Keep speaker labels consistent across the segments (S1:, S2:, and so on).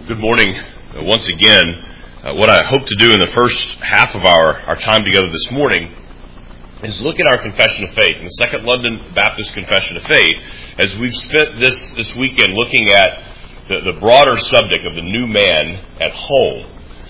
S1: Good morning. Once again, what I hope to do in the first half of our time together this morning is look at our confession of faith, the Second London Baptist Confession of Faith, as we've spent this weekend looking at the broader subject of the new man at home.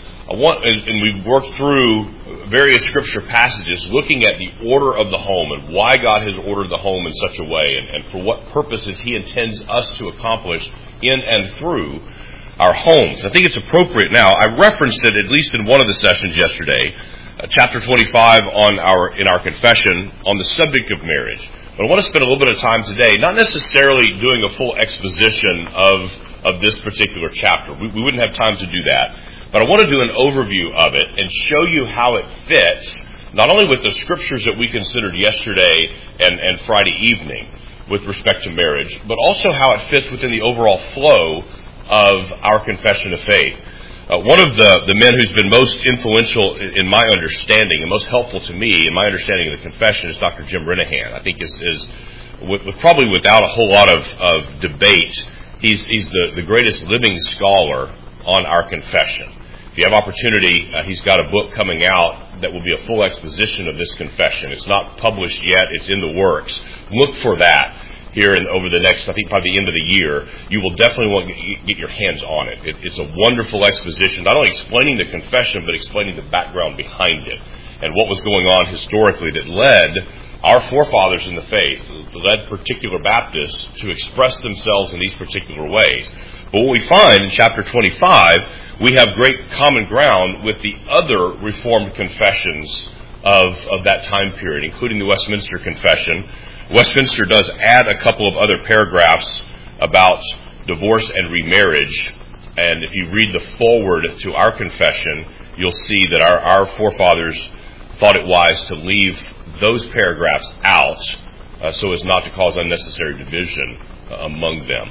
S1: And we've worked through various scripture passages looking at the order of the home and why God has ordered the home in such a way and for what purposes He intends us to accomplish in and through our homes. I think it's appropriate now. I referenced it at least in one of the sessions yesterday, chapter 25 in our confession on the subject of marriage. But I want to spend a little bit of time today, not necessarily doing a full exposition of this particular chapter. We wouldn't have time to do that. But I want to do an overview of it and show you how it fits, not only with the scriptures that we considered yesterday and Friday evening with respect to marriage, but also how it fits within the overall flow of our confession of faith. One of the men who's been most influential in my understanding and most helpful to me in my understanding of the confession is Dr. Jim Renihan. I think is probably without a whole lot of debate, he's the greatest living scholar on our confession. If you have opportunity, he's got a book coming out that will be a full exposition of this confession. It's not published yet. It's in the works. Look for that here over the next, I think, probably the end of the year. You will definitely want to get your hands on it. It's a wonderful exposition, not only explaining the confession, but explaining the background behind it and what was going on historically that led our forefathers in the faith, led particular Baptists to express themselves in these particular ways. But what we find in chapter 25, we have great common ground with the other Reformed confessions of that time period, including the Westminster Confession. Westminster does add a couple of other paragraphs about divorce and remarriage. And if you read the foreword to our confession, you'll see that our forefathers thought it wise to leave those paragraphs out so as not to cause unnecessary division among them.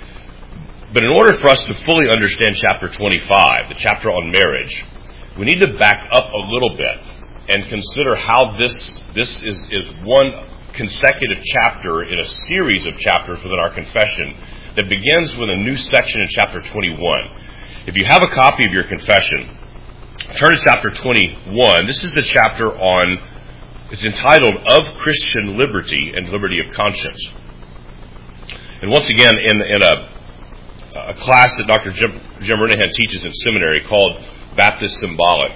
S1: But in order for us to fully understand chapter 25, the chapter on marriage, we need to back up a little bit and consider how this is one consecutive chapter in a series of chapters within our confession that begins with a new section in chapter 21. If you have a copy of your confession, turn to chapter 21. This is the chapter it's entitled Of Christian Liberty and Liberty of Conscience. And once again, in a class that Dr. Jim Renihan teaches in seminary called Baptist Symbolics,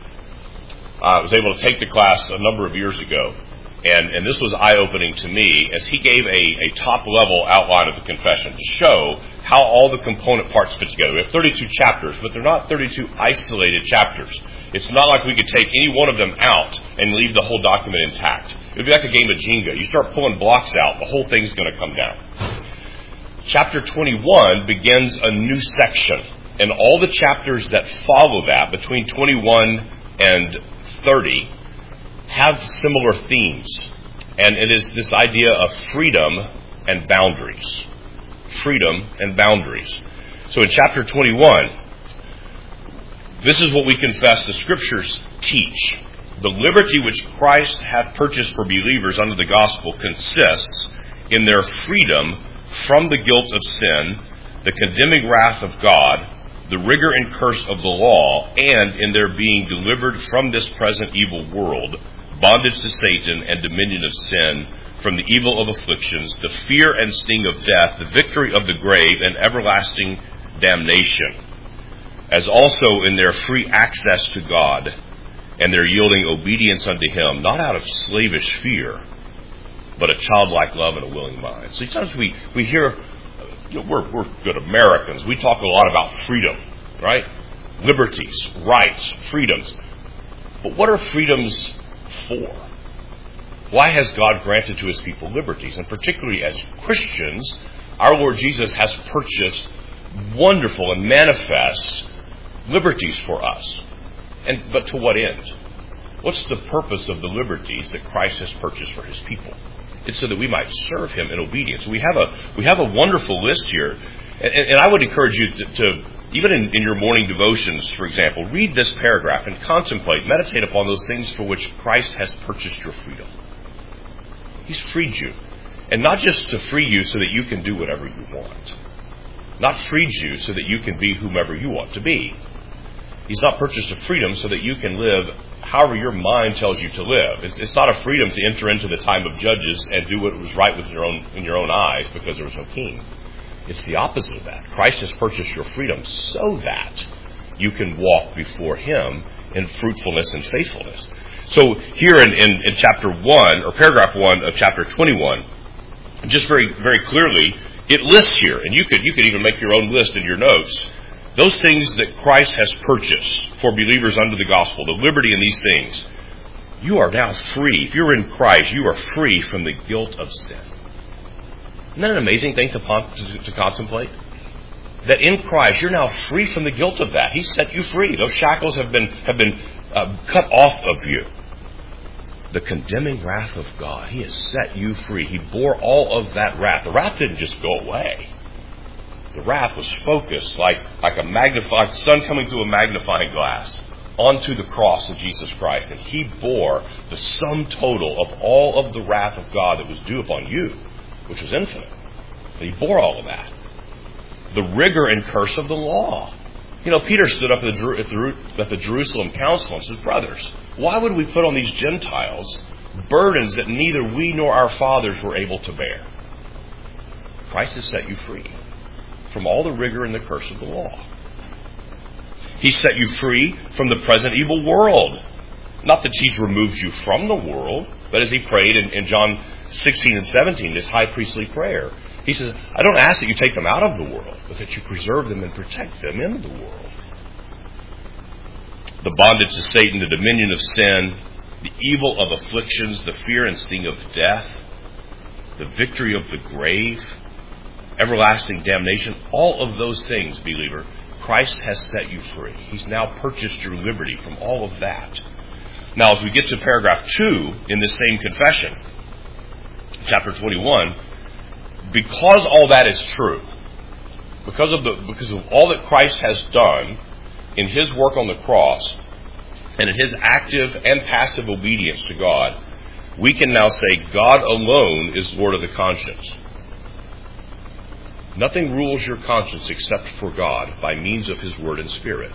S1: I was able to take the class a number of years ago. And this was eye-opening to me as he gave a top-level outline of the confession to show how all the component parts fit together. We have 32 chapters, but they're not 32 isolated chapters. It's not like we could take any one of them out and leave the whole document intact. It would be like a game of Jenga. You start pulling blocks out, the whole thing's going to come down. Chapter 21 begins a new section, and all the chapters that follow that, between 21 and 30, have similar themes, and it is this idea of freedom and boundaries. Freedom and boundaries. So in chapter 21, this is what we confess the Scriptures teach. The liberty which Christ hath purchased for believers under the gospel consists in their freedom from the guilt of sin, the condemning wrath of God, the rigor and curse of the law, and in their being delivered from this present evil world, bondage to Satan and dominion of sin, from the evil of afflictions, the fear and sting of death, the victory of the grave, and everlasting damnation, as also in their free access to God and their yielding obedience unto Him, not out of slavish fear, but a childlike love and a willing mind. So sometimes we hear, we're good Americans. We talk a lot about freedom, right? Liberties, rights, freedoms. But what are freedoms for? Why has God granted to His people liberties? And particularly as Christians, our Lord Jesus has purchased wonderful and manifest liberties for us. But to what end? What's the purpose of the liberties that Christ has purchased for His people? It's so that we might serve Him in obedience. We have a wonderful list here, and I would encourage you to even in your morning devotions, for example, read this paragraph and contemplate, meditate upon those things for which Christ has purchased your freedom. He's freed you, and not just to free you so that you can do whatever you want. not freed you so that you can be whomever you want to be. He's not purchased a freedom so that you can live however your mind tells you to live. It's not a freedom to enter into the time of judges and do what was right in your own eyes because there was no king. It's the opposite of that. Christ has purchased your freedom so that you can walk before Him in fruitfulness and faithfulness. So here in chapter 1, or paragraph 1 of chapter 21, just very, very clearly, it lists here, and you could even make your own list in your notes, those things that Christ has purchased for believers under the gospel, the liberty in these things. You are now free. If you're in Christ, you are free from the guilt of sin. Isn't that an amazing thing to contemplate? That in Christ, you're now free from the guilt of that. He set you free. Those shackles have been cut off of you. The condemning wrath of God. He has set you free. He bore all of that wrath. The wrath didn't just go away. The wrath was focused like a magnified sun coming through a magnifying glass onto the cross of Jesus Christ. And He bore the sum total of all of the wrath of God that was due upon you, which was infinite. But He bore all of that. The rigor and curse of the law. Peter stood up at the Jerusalem council and said, brothers, why would we put on these Gentiles burdens that neither we nor our fathers were able to bear? Christ has set you free from all the rigor and the curse of the law. He set you free from the present evil world. Not that He's removed you from the world, but as He prayed in John 16 and 17, this high priestly prayer, He says, I don't ask that you take them out of the world, but that you preserve them and protect them in the world. The bondage to Satan, the dominion of sin, the evil of afflictions, the fear and sting of death, the victory of the grave, everlasting damnation, all of those things, believer, Christ has set you free. He's now purchased your liberty from all of that. Now, as we get to paragraph 2 in this same confession, chapter 21, because all that is true, because of all that Christ has done in His work on the cross and in His active and passive obedience to God, we can now say God alone is Lord of the conscience. Nothing rules your conscience except for God by means of His Word and Spirit.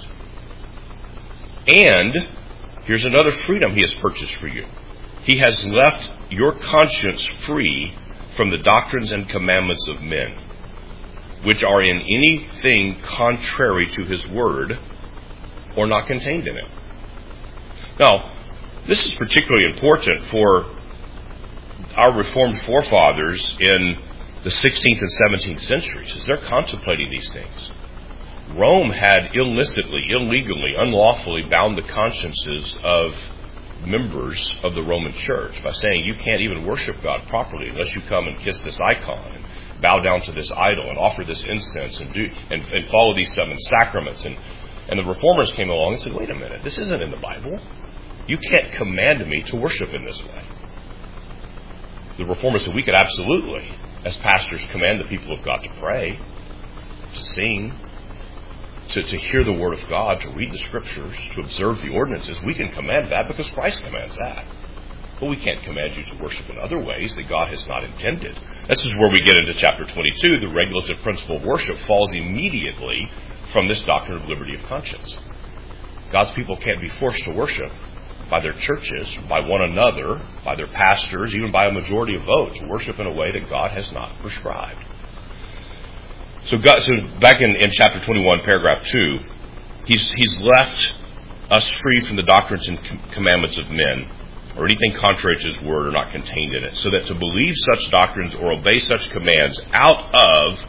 S1: And here's another freedom He has purchased for you. He has left your conscience free from the doctrines and commandments of men, which are in anything contrary to His Word or not contained in it. Now, this is particularly important for our Reformed forefathers in the 16th and 17th centuries as they're contemplating these things. Rome had illicitly, illegally, unlawfully bound the consciences of members of the Roman Church by saying you can't even worship God properly unless you come and kiss this icon and bow down to this idol and offer this incense and follow these 7 sacraments. And the Reformers came along and said, wait a minute, this isn't in the Bible. You can't command me to worship in this way. The Reformers said we could absolutely, as pastors, command the people of God to pray, to sing, to hear the Word of God, to read the Scriptures, to observe the ordinances. We can command that because Christ commands that. But we can't command you to worship in other ways that God has not intended. This is where we get into chapter 22. The regulative principle of worship falls immediately from this doctrine of liberty of conscience. God's people can't be forced to worship by their churches, by one another, by their pastors, even by a majority of votes, worship in a way that God has not prescribed. So back in chapter 21, paragraph 2, he's left us free from the doctrines and commandments of men, or anything contrary to His Word or not contained in it, so that to believe such doctrines or obey such commands out of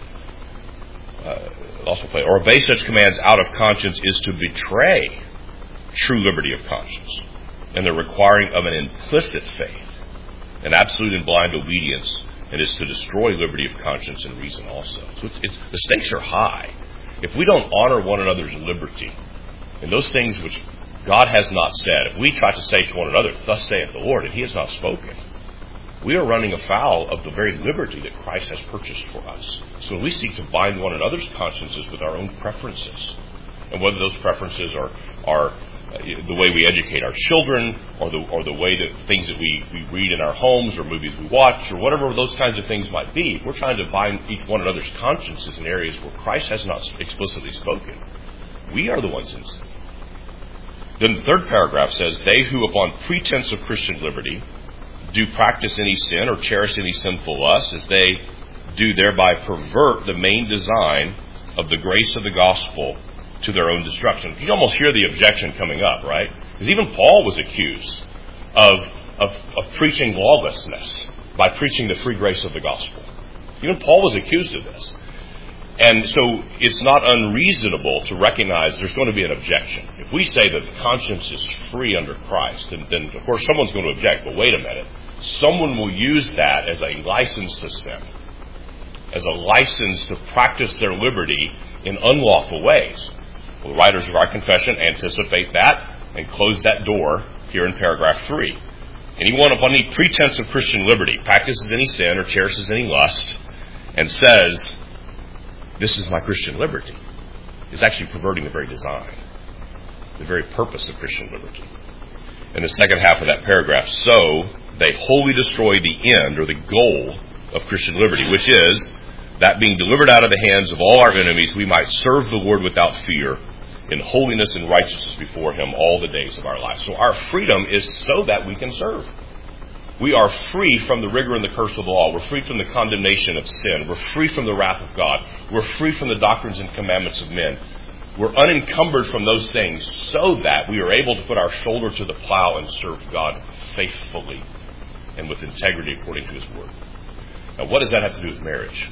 S1: conscience is to betray true liberty of conscience and the requiring of an implicit faith, an absolute and blind obedience, and is to destroy liberty of conscience and reason also. So the stakes are high. If we don't honor one another's liberty and those things which God has not said, if we try to say to one another, thus saith the Lord, and He has not spoken, we are running afoul of the very liberty that Christ has purchased for us. So when we seek to bind one another's consciences with our own preferences, and whether those preferences are the way we educate our children, or the way that things that we read in our homes, or movies we watch, or whatever those kinds of things might be. If we're trying to bind each one another's consciences in areas where Christ has not explicitly spoken, we are the ones in sin. Then the third paragraph says, they who upon pretense of Christian liberty do practice any sin or cherish any sinful lust, as they do thereby pervert the main design of the grace of the gospel to their own destruction. You can almost hear the objection coming up, right? Because even Paul was accused of preaching lawlessness by preaching the free grace of the gospel. Even Paul was accused of this. And so it's not unreasonable to recognize there's going to be an objection. If we say that the conscience is free under Christ, then of course someone's going to object, but wait a minute. Someone will use that as a license to sin, as a license to practice their liberty in unlawful ways. Well, the writers of our confession anticipate that and close that door here in paragraph 3. Anyone upon any pretense of Christian liberty practices any sin or cherishes any lust and says, this is my Christian liberty, is actually perverting the very design, the very purpose of Christian liberty. In the second half of that paragraph, so they wholly destroy the end or the goal of Christian liberty, which is that being delivered out of the hands of all our enemies, we might serve the Lord without fear in holiness and righteousness before Him all the days of our life. So our freedom is so that we can serve. We are free from the rigor and the curse of the law. We're free from the condemnation of sin. We're free from the wrath of God. We're free from the doctrines and commandments of men. We're unencumbered from those things so that we are able to put our shoulder to the plow and serve God faithfully and with integrity according to His Word. Now, what does that have to do with marriage?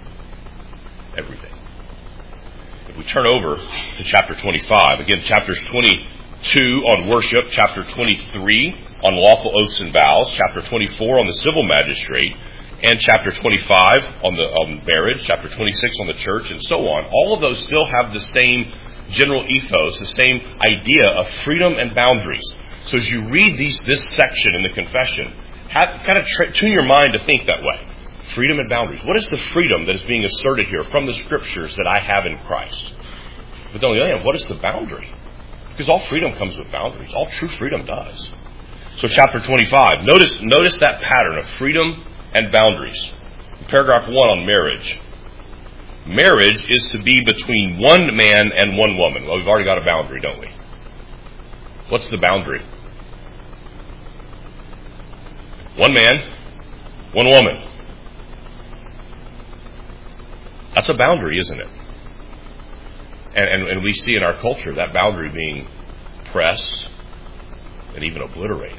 S1: Everything. If we turn over to chapter 25, again, chapters 22 on worship, chapter 23 on lawful oaths and vows, chapter 24 on the civil magistrate, and chapter 25 on marriage, chapter 26 on the church, and so on. All of those still have the same general ethos, the same idea of freedom and boundaries. So as you read this section in the confession, tune your mind to think that way. Freedom and boundaries. What is the freedom that is being asserted here from the Scriptures that I have in Christ? But on the other hand, what is the boundary? Because all freedom comes with boundaries. All true freedom does. So chapter 25, notice that pattern of freedom and boundaries. Paragraph 1 on marriage. Marriage is to be between one man and one woman. Well, we've already got a boundary, don't we? What's the boundary? One man, one woman. That's a boundary, isn't it? And we see in our culture that boundary being pressed and even obliterated.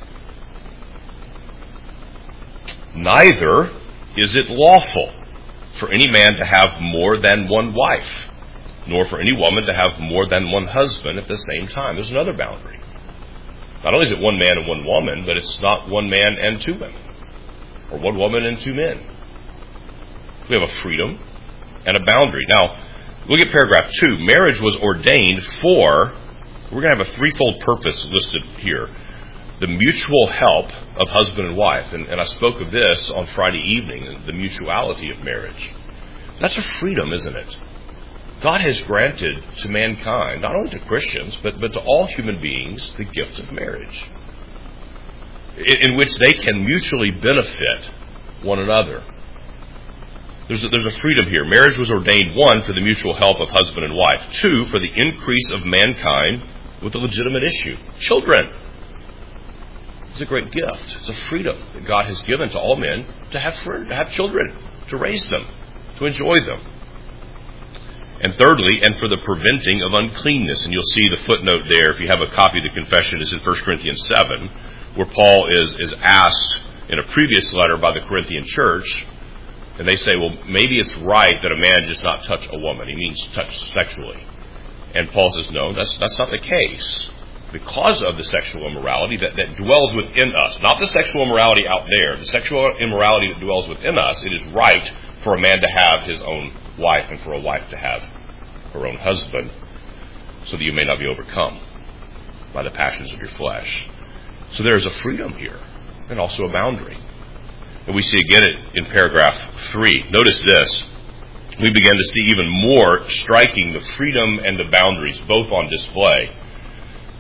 S1: Neither is it lawful for any man to have more than one wife, nor for any woman to have more than one husband at the same time. There's another boundary. Not only is it one man and one woman, but it's not one man and two women, or one woman and two men. We have a freedom and a boundary. Now, look at paragraph 2. Marriage was ordained for, we're going to have a threefold purpose listed here. The mutual help of husband and wife. And I spoke of this on Friday evening, the mutuality of marriage. That's a freedom, isn't it? God has granted to mankind, not only to Christians, but to all human beings, the gift of marriage, in which they can mutually benefit one another. There's a freedom here. Marriage was ordained, 1, for the mutual help of husband and wife. 2, for the increase of mankind with a legitimate issue. Children. It's a great gift. It's a freedom that God has given to all men to have children, to raise them, to enjoy them. And thirdly, and for the preventing of uncleanness. And you'll see the footnote there, if you have a copy of the confession, it's in 1 Corinthians 7, where Paul is asked in a previous letter by the Corinthian church, and they say, well, maybe it's right that a man just not touch a woman. He means touch sexually. And Paul says, no, that's not the case. Because of the sexual immorality that dwells within us. Not the sexual immorality out there. The sexual immorality that dwells within us. It is right for a man to have his own wife and for a wife to have her own husband, so that you may not be overcome by the passions of your flesh. So there is a freedom here and also a boundary. And we see again in paragraph 3. Notice this. We begin to see even more striking the freedom and the boundaries both on display.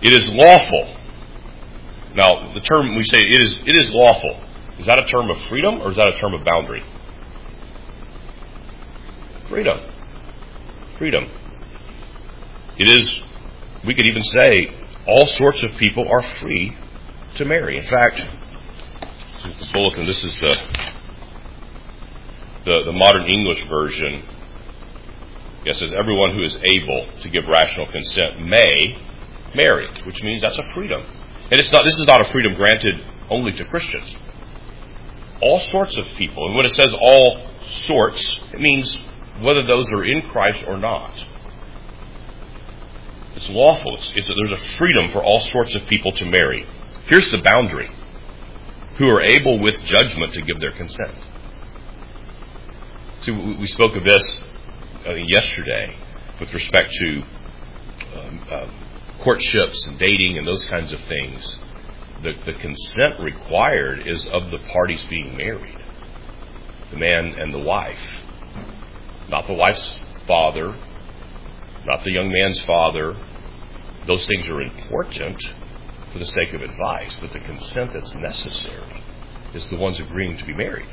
S1: It is lawful. Now, the term we say, it is lawful. Is that a term of freedom or is that a term of boundary? Freedom. Freedom. It is, we could even say, all sorts of people are free to marry. In fact, this is the bulletin. This is the modern English version. It says everyone who is able to give rational consent may marry, which means that's a freedom. And this is not a freedom granted only to Christians. All sorts of people. And when it says all sorts, it means whether those are in Christ or not. It's lawful. There's a freedom for all sorts of people to marry. Here's the boundary. Who are able with judgment to give their consent. See, we spoke of this yesterday with respect to courtships and dating and those kinds of things. The consent required is of the parties being married. The man and the wife. Not the wife's father. Not the young man's father. Those things are important for the sake of advice, but the consent that's necessary is the ones agreeing to be married.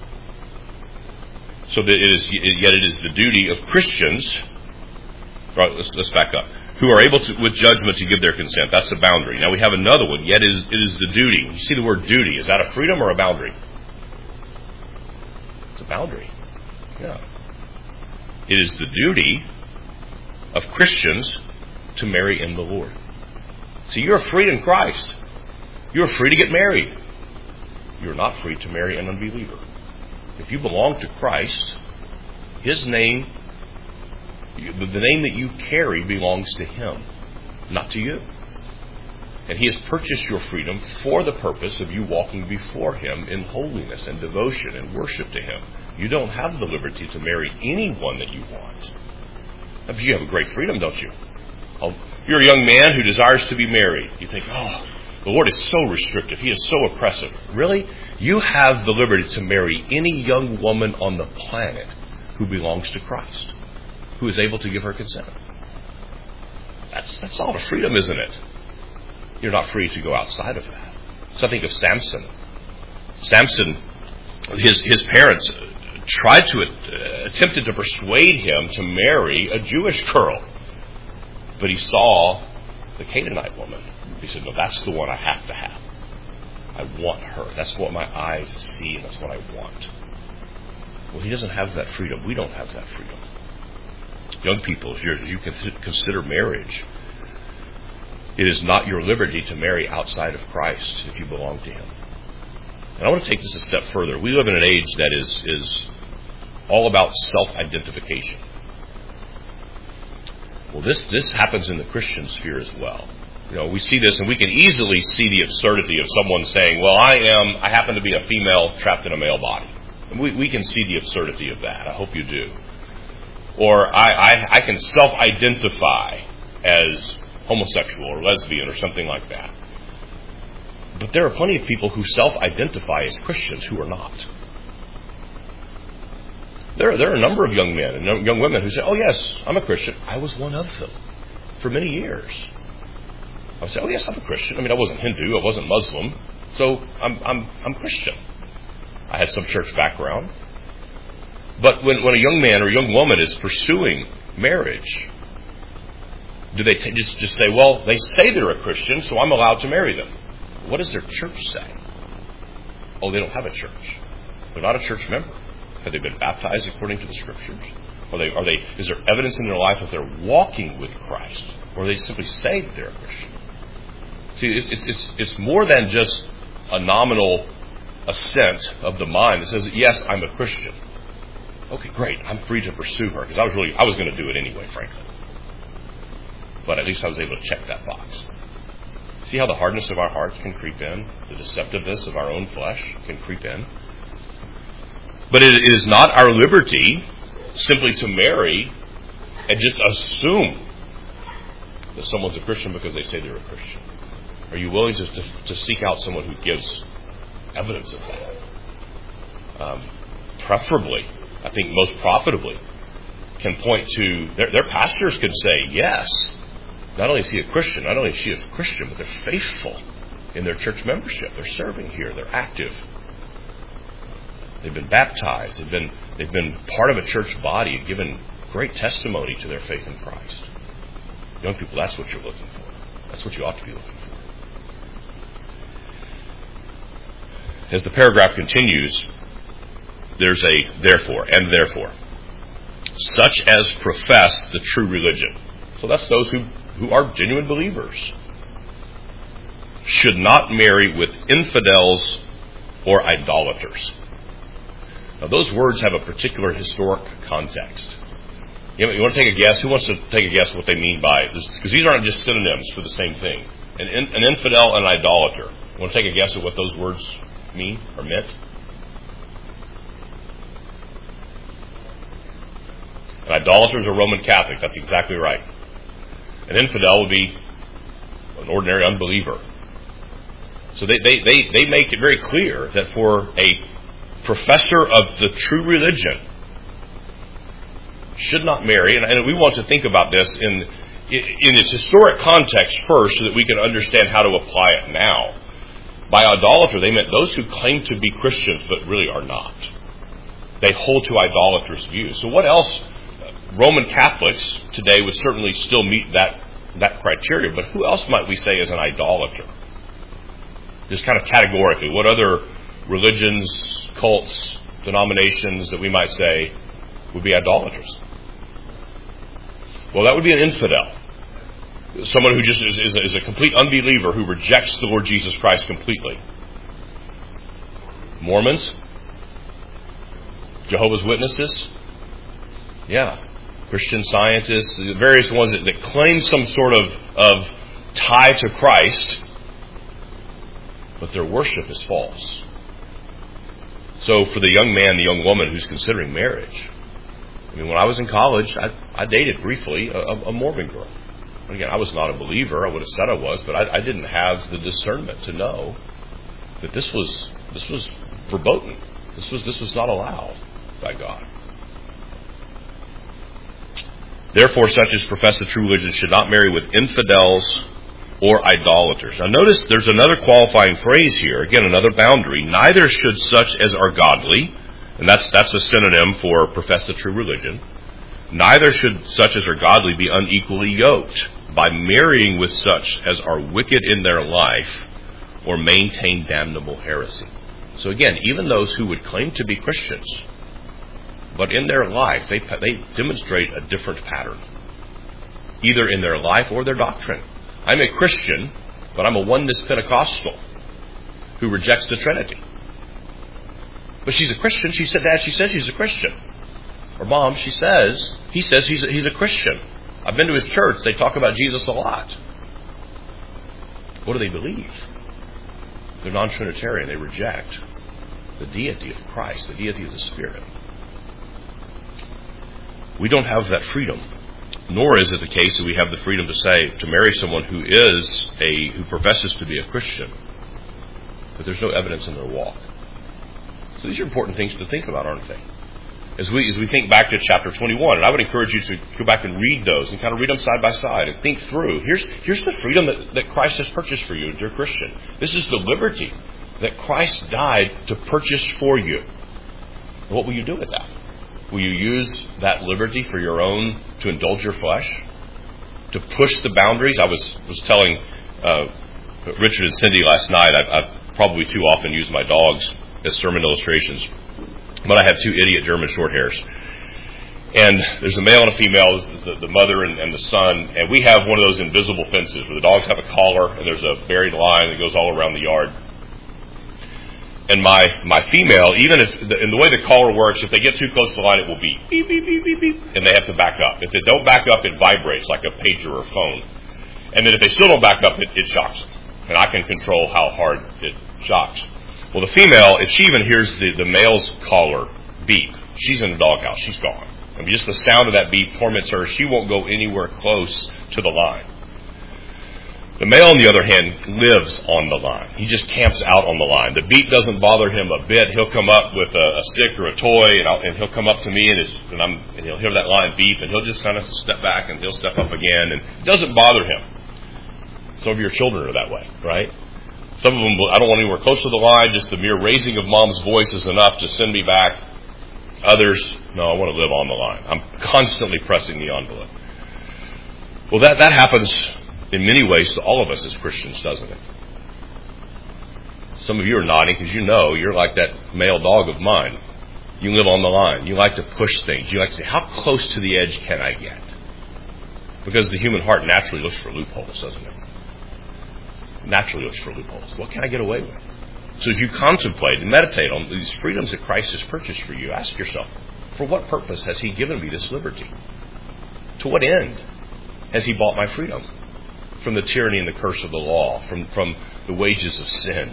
S1: So that it is the duty of Christians. Right, let's back up. Who are able to, with judgment, to give their consent. That's the boundary. Now we have another one. Yet it is the duty. You see the word duty. Is that a freedom or a boundary? It's a boundary. Yeah. It is the duty of Christians to marry in the Lord. See, you're free in Christ. You're free to get married. You're not free to marry an unbeliever. If you belong to Christ, His name, the name that you carry belongs to Him, not to you. And He has purchased your freedom for the purpose of you walking before Him in holiness and devotion and worship to Him. You don't have the liberty to marry anyone that you want. But you have a great freedom, don't you? You're a young man who desires to be married. You think, oh, the Lord is so restrictive. He is so oppressive. Really? You have the liberty to marry any young woman on the planet who belongs to Christ, who is able to give her consent. That's all the freedom, isn't it? You're not free to go outside of that. So I think of Samson. Samson, his parents attempted to persuade him to marry a Jewish girl. But he saw the Canaanite woman. He said, no, that's the one I have to have. I want her. That's what my eyes see, and that's what I want. Well, he doesn't have that freedom. We don't have that freedom. Young people, if you consider marriage, it is not your liberty to marry outside of Christ if you belong to Him. And I want to take this a step further. We live in an age that is all about self-identification. Well, this happens in the Christian sphere as well. You know, we see this, and we can easily see the absurdity of someone saying, well, I happen to be a female trapped in a male body. And we can see the absurdity of that. I hope you do. Or I can self-identify as homosexual or lesbian or something like that. But there are plenty of people who self-identify as Christians who are not. There are a number of young men and young women who say, oh yes, I'm a Christian. I was one of them for many years. I would say, oh yes, I'm a Christian. I mean, I wasn't Hindu, I wasn't Muslim, so I'm Christian. I had some church background. But when a young man or young woman is pursuing marriage, do they just say, well, they say they're a Christian, so I'm allowed to marry them? What does their church say? Oh, they don't have a church. They're not a church member. Have they been baptized according to the Scriptures? Is there evidence in their life that they're walking with Christ? Or they simply say that they're a Christian? See, it's more than just a nominal assent of the mind that says, yes, I'm a Christian. Okay, great. I'm free to pursue her because I was going to do it anyway, frankly. But at least I was able to check that box. See how the hardness of our hearts can creep in? The deceptiveness of our own flesh can creep in? But it is not our liberty simply to marry and just assume that someone's a Christian because they say they're a Christian. Are you willing to seek out someone who gives evidence of that? Preferably, I think most profitably, can point to, their pastors can say, yes, Not only is he a Christian, not only is she a Christian, but they're faithful in their church membership. They're serving here. They're active. They've been baptized. They've been part of a church body and given great testimony to their faith in Christ. Young people, that's what you're looking for. That's what you ought to be looking for. As the paragraph continues, there's a therefore, and therefore. Such as profess the true religion. So that's those who are genuine believers. Should not marry with infidels or idolaters. Now those words have a particular historic context. You want to take a guess? Who wants to take a guess what they mean by this? Because these aren't just synonyms for the same thing. An infidel and an idolater. You want to take a guess at what those words mean or meant? An idolater is a Roman Catholic. That's exactly right. An infidel would be an ordinary unbeliever. So they make it very clear that for a professor of the true religion should not marry, and we want to think about this in its historic context first so that we can understand how to apply it now. By idolater, they meant those who claim to be Christians but really are not. They hold to idolatrous views. So what else? Roman Catholics today would certainly still meet that criteria, but who else might we say is an idolater? Just kind of categorically, what other religions, cults, denominations that we might say would be idolaters? Well, that would be an infidel. Someone who just is a complete unbeliever who rejects the Lord Jesus Christ completely. Mormons? Jehovah's Witnesses? Yeah. Christian Scientists, the various ones that claim some sort of tie to Christ, but their worship is false. So for the young man, the young woman who's considering marriage, I mean, when I was in college, I dated briefly a Mormon girl. And again, I was not a believer. I would have said I was, but I didn't have the discernment to know that this was verboten. This was not allowed by God. Therefore, such as profess the true religion should not marry with infidels or idolaters. Now notice there's another qualifying phrase here. Again, another boundary. Neither should such as are godly, and that's a synonym for profess the true religion. Neither should such as are godly be unequally yoked by marrying with such as are wicked in their life or maintain damnable heresy. So again, even those who would claim to be Christians, but in their life they demonstrate a different pattern, either in their life or their doctrine. I'm a Christian, but I'm a oneness Pentecostal who rejects the Trinity. But she's a Christian. She said, Dad, she says she's a Christian. Or Mom, he says he's a Christian. I've been to his church. They talk about Jesus a lot. What do they believe? They're non-Trinitarian. They reject the deity of Christ, the deity of the Spirit. We don't have that freedom. Nor is it the case that we have the freedom to marry someone who professes to be a Christian, but there's no evidence in their walk. So these are important things to think about, aren't they? As we think back to chapter 21, and I would encourage you to go back and read those and kind of read them side by side and think through. Here's the freedom that Christ has purchased for you, dear Christian. This is the liberty that Christ died to purchase for you. And what will you do with that? Will you use that liberty for your own, to indulge your flesh? To push the boundaries? I was telling Richard and Cindy last night, I've probably too often used my dogs as sermon illustrations. But I have two idiot German short hairs. And there's a male and a female, the mother and the son. And we have one of those invisible fences where the dogs have a collar and there's a buried line that goes all around the yard. And my female, even if, in the way the collar works, if they get too close to the line, it will beep, beep, beep, beep, beep, beep, and they have to back up. If they don't back up, it vibrates like a pager or phone. And then if they still don't back up, it shocks them. And I can control how hard it shocks. Well, the female, if she even hears the male's collar beep, she's in the doghouse. She's gone. I mean, just the sound of that beep torments her. She won't go anywhere close to the line. The male, on the other hand, lives on the line. He just camps out on the line. The beat doesn't bother him a bit. He'll come up with a stick or a toy, and he'll come up to me, and he'll hear that line beep, and he'll just kind of step back, and he'll step up again, and it doesn't bother him. Some of your children are that way, right? Some of them, I don't want anywhere close to the line. Just the mere raising of mom's voice is enough to send me back. Others, no, I want to live on the line. I'm constantly pressing the envelope. Well, that happens in many ways to all of us as Christians, doesn't it? Some of you are nodding because you know you're like that male dog of mine. You live on the line. You like to push things. You like to say, how close to the edge can I get? Because the human heart naturally looks for loopholes, doesn't it? Naturally looks for loopholes. What can I get away with? So as you contemplate and meditate on these freedoms that Christ has purchased for you, ask yourself, for what purpose has He given me this liberty? To what end has He bought my freedom? From the tyranny and the curse of the law, from the wages of sin,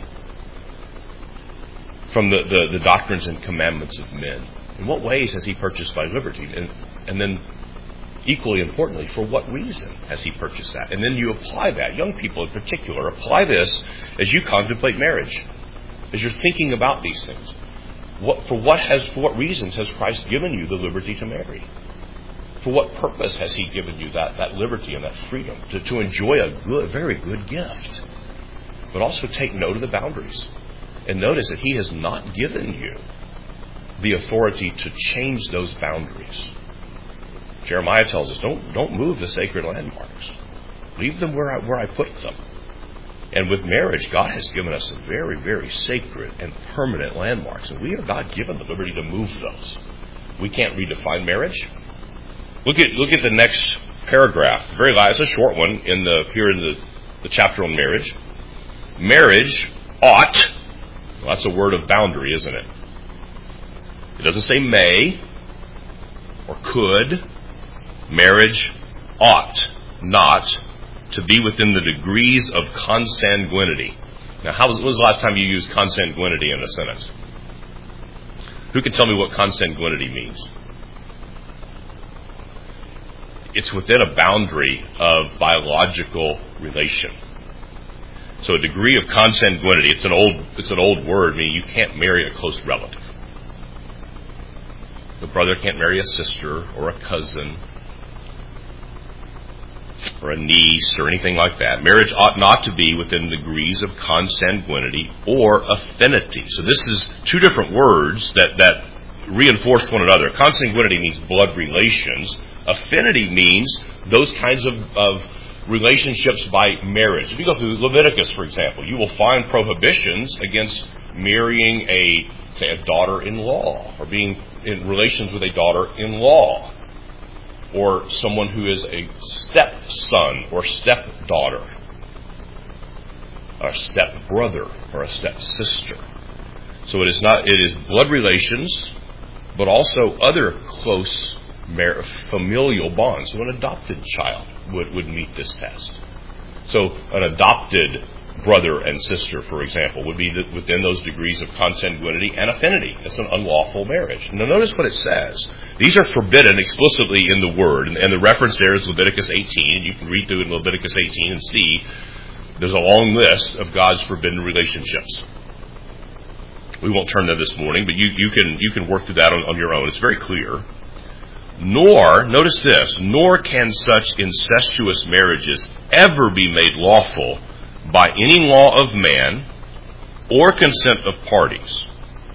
S1: from the doctrines and commandments of men. In what ways has He purchased my liberty? And then, equally importantly, for what reason has He purchased that? And then you apply that. Young people in particular, apply this as you contemplate marriage, as you're thinking about these things. For what reasons has Christ given you the liberty to marry? For what purpose has He given you that liberty and that freedom to enjoy a very good gift? But also take note of the boundaries. And notice that He has not given you the authority to change those boundaries. Jeremiah tells us, don't move the sacred landmarks. Leave them where I put them. And with marriage, God has given us some very, very sacred and permanent landmarks. And we are not given the liberty to move those. We can't redefine marriage. Look at the next paragraph. The very last, it's a short one here in the chapter on marriage. Marriage ought. Well, that's a word of boundary, isn't it? It doesn't say may or could. Marriage ought not to be within the degrees of consanguinity. Now, when was the last time you used consanguinity in a sentence? Who can tell me what consanguinity means? It's within a boundary of biological relation. So a degree of consanguinity, it's an old word, meaning you can't marry a close relative. The brother can't marry a sister or a cousin or a niece or anything like that. Marriage ought not to be within degrees of consanguinity or affinity. So this is two different words that reinforce one another. Consanguinity means blood relations. Affinity means those kinds of relationships by marriage. If you go through Leviticus, for example, you will find prohibitions against marrying a daughter-in-law or being in relations with a daughter-in-law or someone who is a stepson or stepdaughter, or a stepbrother or a stepsister. So it is blood relations, but also other close familial bonds. So an adopted child would meet this test. So an adopted brother and sister, for example, would be within those degrees of consanguinity and affinity. It's an unlawful marriage. Now notice what it says. These are forbidden explicitly in the Word, and the reference there is Leviticus 18. You can read through in Leviticus 18 and see there's a long list of God's forbidden relationships. We won't turn there this morning, but you can work through that on your own. It's very clear. Notice this, nor can such incestuous marriages ever be made lawful by any law of man or consent of parties,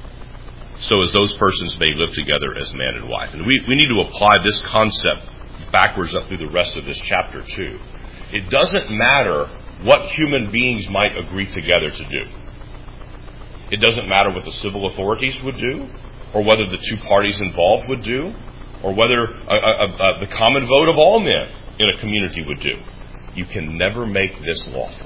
S1: so as those persons may live together as man and wife. And we need to apply this concept backwards up through the rest of this chapter too. It doesn't matter what human beings might agree together to do. It doesn't matter what the civil authorities would do, or whether the two parties involved would do, or whether the common vote of all men in a community would do. You can never make this lawful.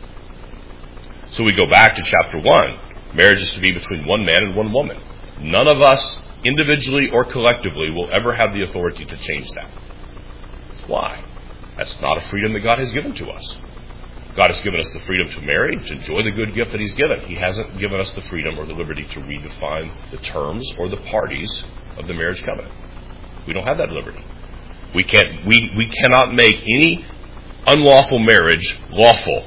S1: So we go back to chapter 1. Marriage is to be between one man and one woman. None of us, individually or collectively, will ever have the authority to change that. Why? That's not a freedom that God has given to us. God has given us the freedom to marry, to enjoy the good gift that He's given. He hasn't given us the freedom or the liberty to redefine the terms or the parties of the marriage covenant. We don't have that liberty. We cannot make any unlawful marriage lawful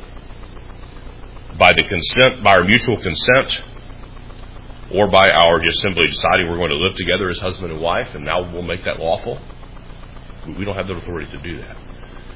S1: by our mutual consent, or by our just simply deciding we're going to live together as husband and wife, and now we'll make that lawful. We don't have the authority to do that.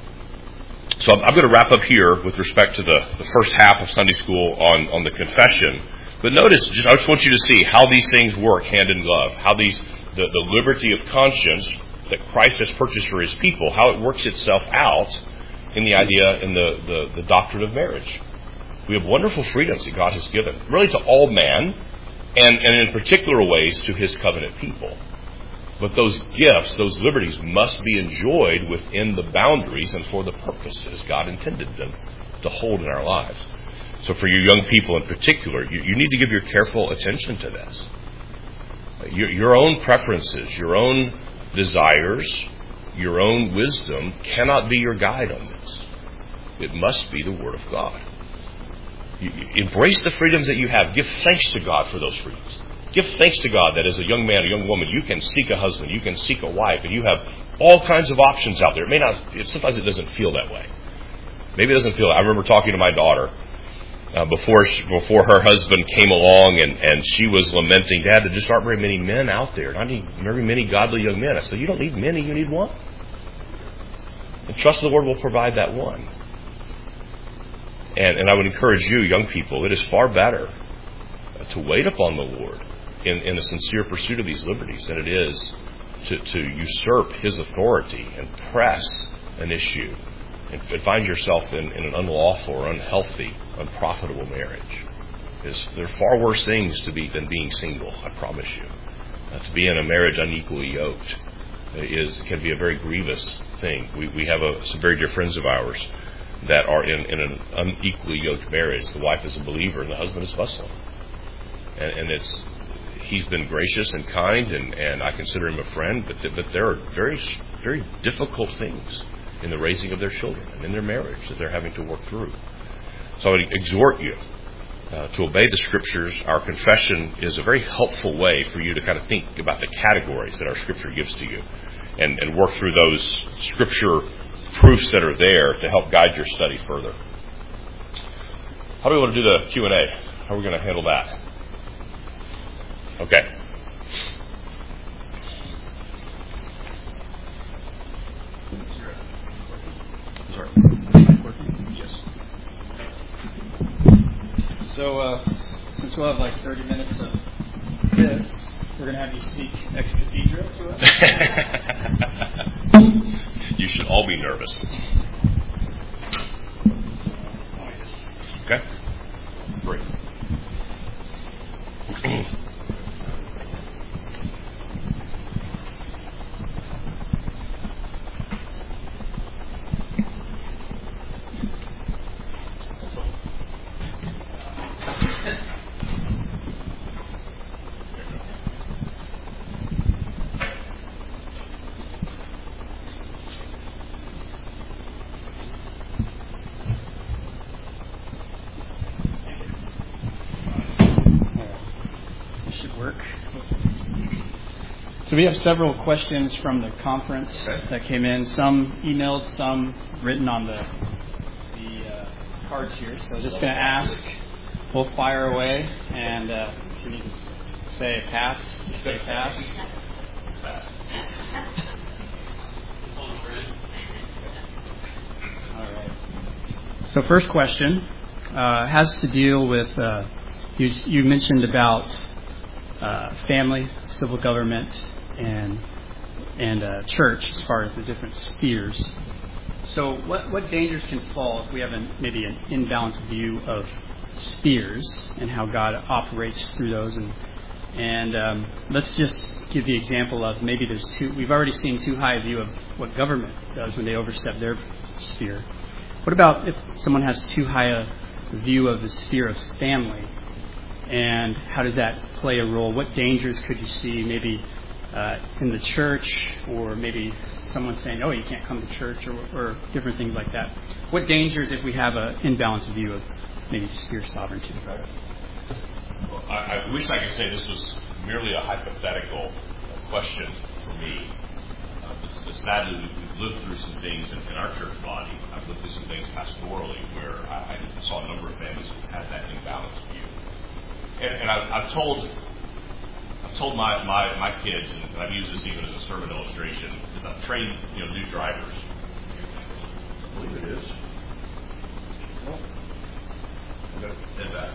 S1: So I'm going to wrap up here with respect to the first half of Sunday school on the confession. But notice, I just want you to see how these things work hand in glove, how the liberty of conscience that Christ has purchased for his people, how it works itself out in the idea in the doctrine of marriage. We have wonderful freedoms that God has given, really to all man, and in particular ways to his covenant people. But those gifts, those liberties, must be enjoyed within the boundaries and for the purposes God intended them to hold in our lives. So for you young people in particular, you need to give your careful attention to this. Your own preferences, your own desires, your own wisdom cannot be your guide on this. It must be the Word of God. You embrace the freedoms that you have. Give thanks to God for those freedoms. Give thanks to God that as a young man, a young woman, you can seek a husband, you can seek a wife, and you have all kinds of options out there. It may not. Sometimes it doesn't feel that way. Maybe it doesn't feel. I remember talking to my daughter before her husband came along, and she was lamenting, "Dad, there just aren't very many men out there. Not very many godly young men." I said, "You don't need many. You need one. And trust the Lord will provide that one." And I would encourage you, young people, it is far better to wait upon the Lord in a sincere pursuit of these liberties than it is to usurp his authority and press an issue and find yourself in an unlawful or unhealthy, unprofitable marriage. There are far worse things than being single, I promise you. To be in a marriage unequally yoked can be a very grievous thing. We have some very dear friends of ours that are in an unequally yoked marriage. The wife is a believer and the husband is Muslim. And he's been gracious and kind, and I consider him a friend, but there are very, very difficult things in the raising of their children and in their marriage that they're having to work through. So I would exhort you to obey the Scriptures. Our confession is a very helpful way for you to kind of think about the categories that our Scripture gives to you and work through those Scripture proofs that are there to help guide your study further. How do we want to do the Q&A? How are we going to handle that? Okay. Sorry. Yes.
S2: So, since we'll have like 30 minutes of this, we're going to have you speak ex cathedra to us.
S1: You should all be nervous. Okay? Great.
S2: So we have several questions from the conference that came in, some emailed, some written on the cards here. So just going to ask, we'll fire away, and if you need to say pass, say pass. All right. So first question has to deal with, you mentioned about family, civil government, and church as far as the different spheres. So what dangers can fall if we have maybe an imbalanced view of spheres and how God operates through those? And let's just give the example of maybe we've already seen too high a view of what government does when they overstep their sphere. What about if someone has too high a view of the sphere of family? And how does that play a role? What dangers could you see maybe in the church, or maybe someone saying, "Oh, you can't come to church," or different things like that? What dangers if we have an imbalanced view of maybe sphere sovereignty?
S1: Well, I wish I could say this was merely a hypothetical question for me. But sadly, we've lived through some things in our church body. I've lived through pastorally where I saw a number of families who had that imbalanced view. And I've told my kids, and I've used this even as a sermon illustration, is I've trained new drivers. I believe it is. Well, I'm going to head back.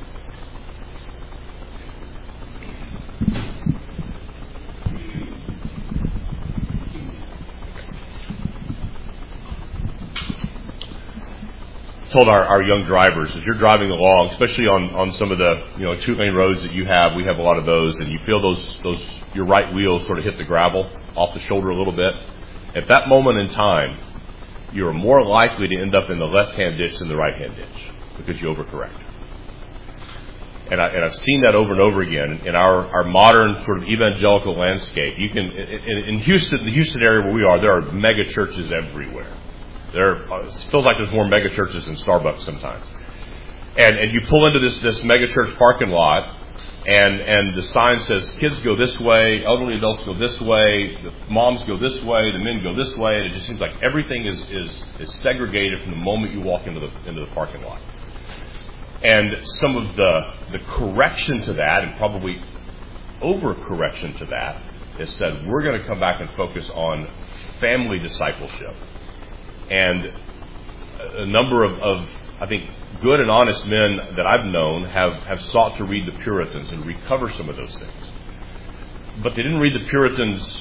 S1: Told our young drivers, as you're driving along, especially on some of the 2-lane roads that you have, we have a lot of those, and you feel those your right wheels sort of hit the gravel off the shoulder a little bit. At that moment in time, you are more likely to end up in the left-hand ditch than the right-hand ditch because you overcorrect. And I've seen that over and over again in our modern sort of evangelical landscape. You can in Houston, the Houston area where we are, there are mega churches everywhere. It feels like there's more mega churches than Starbucks sometimes. And you pull into this mega church parking lot, and the sign says kids go this way, elderly adults go this way, the moms go this way, the men go this way, and it just seems like everything is segregated from the moment you walk into the parking lot. And some of the correction to that, and probably overcorrection to that, is said we're going to come back and focus on family discipleship. And a number of I think, good and honest men that I've known have sought to read the Puritans and recover some of those things. But they didn't read the Puritans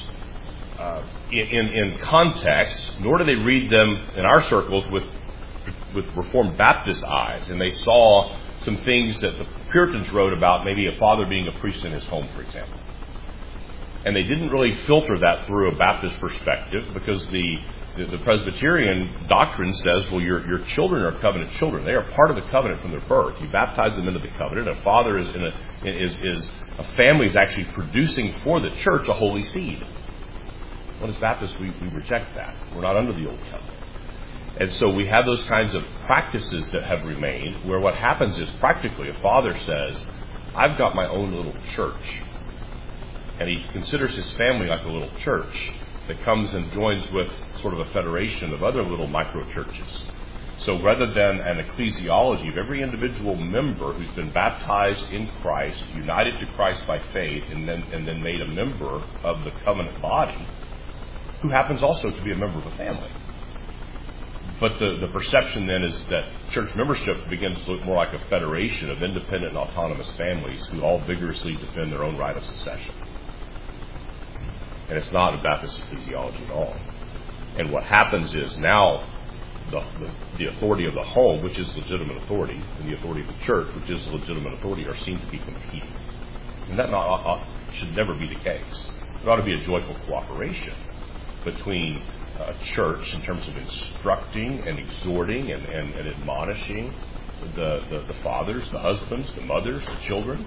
S1: in context, nor do they read them in our circles with Reformed Baptist eyes. And they saw some things that the Puritans wrote about, maybe a father being a priest in his home, for example. And they didn't really filter that through a Baptist perspective, because the Presbyterian doctrine says, well, your children are covenant children. They are part of the covenant from their birth. You baptize them into the covenant. A father a family is actually producing for the church a holy seed. Well, as Baptists, we reject that. We're not under the old covenant. And so we have those kinds of practices that have remained, where what happens is practically a father says, I've got my own little church. And he considers his family like a little church that comes and joins with sort of a federation of other little micro churches. So rather than an ecclesiology of every individual member who's been baptized in Christ, united to Christ by faith, and then made a member of the covenant body, who happens also to be a member of a family. But the perception then is that church membership begins to look more like a federation of independent and autonomous families who all vigorously defend their own right of secession. And it's not a Baptist ecclesiology at all. And what happens is now the authority of the home, which is legitimate authority, and the authority of the church, which is legitimate authority, are seen to be competing. And that should never be the case. There ought to be a joyful cooperation between a church in terms of instructing and exhorting and admonishing the fathers, the husbands, the mothers, the children,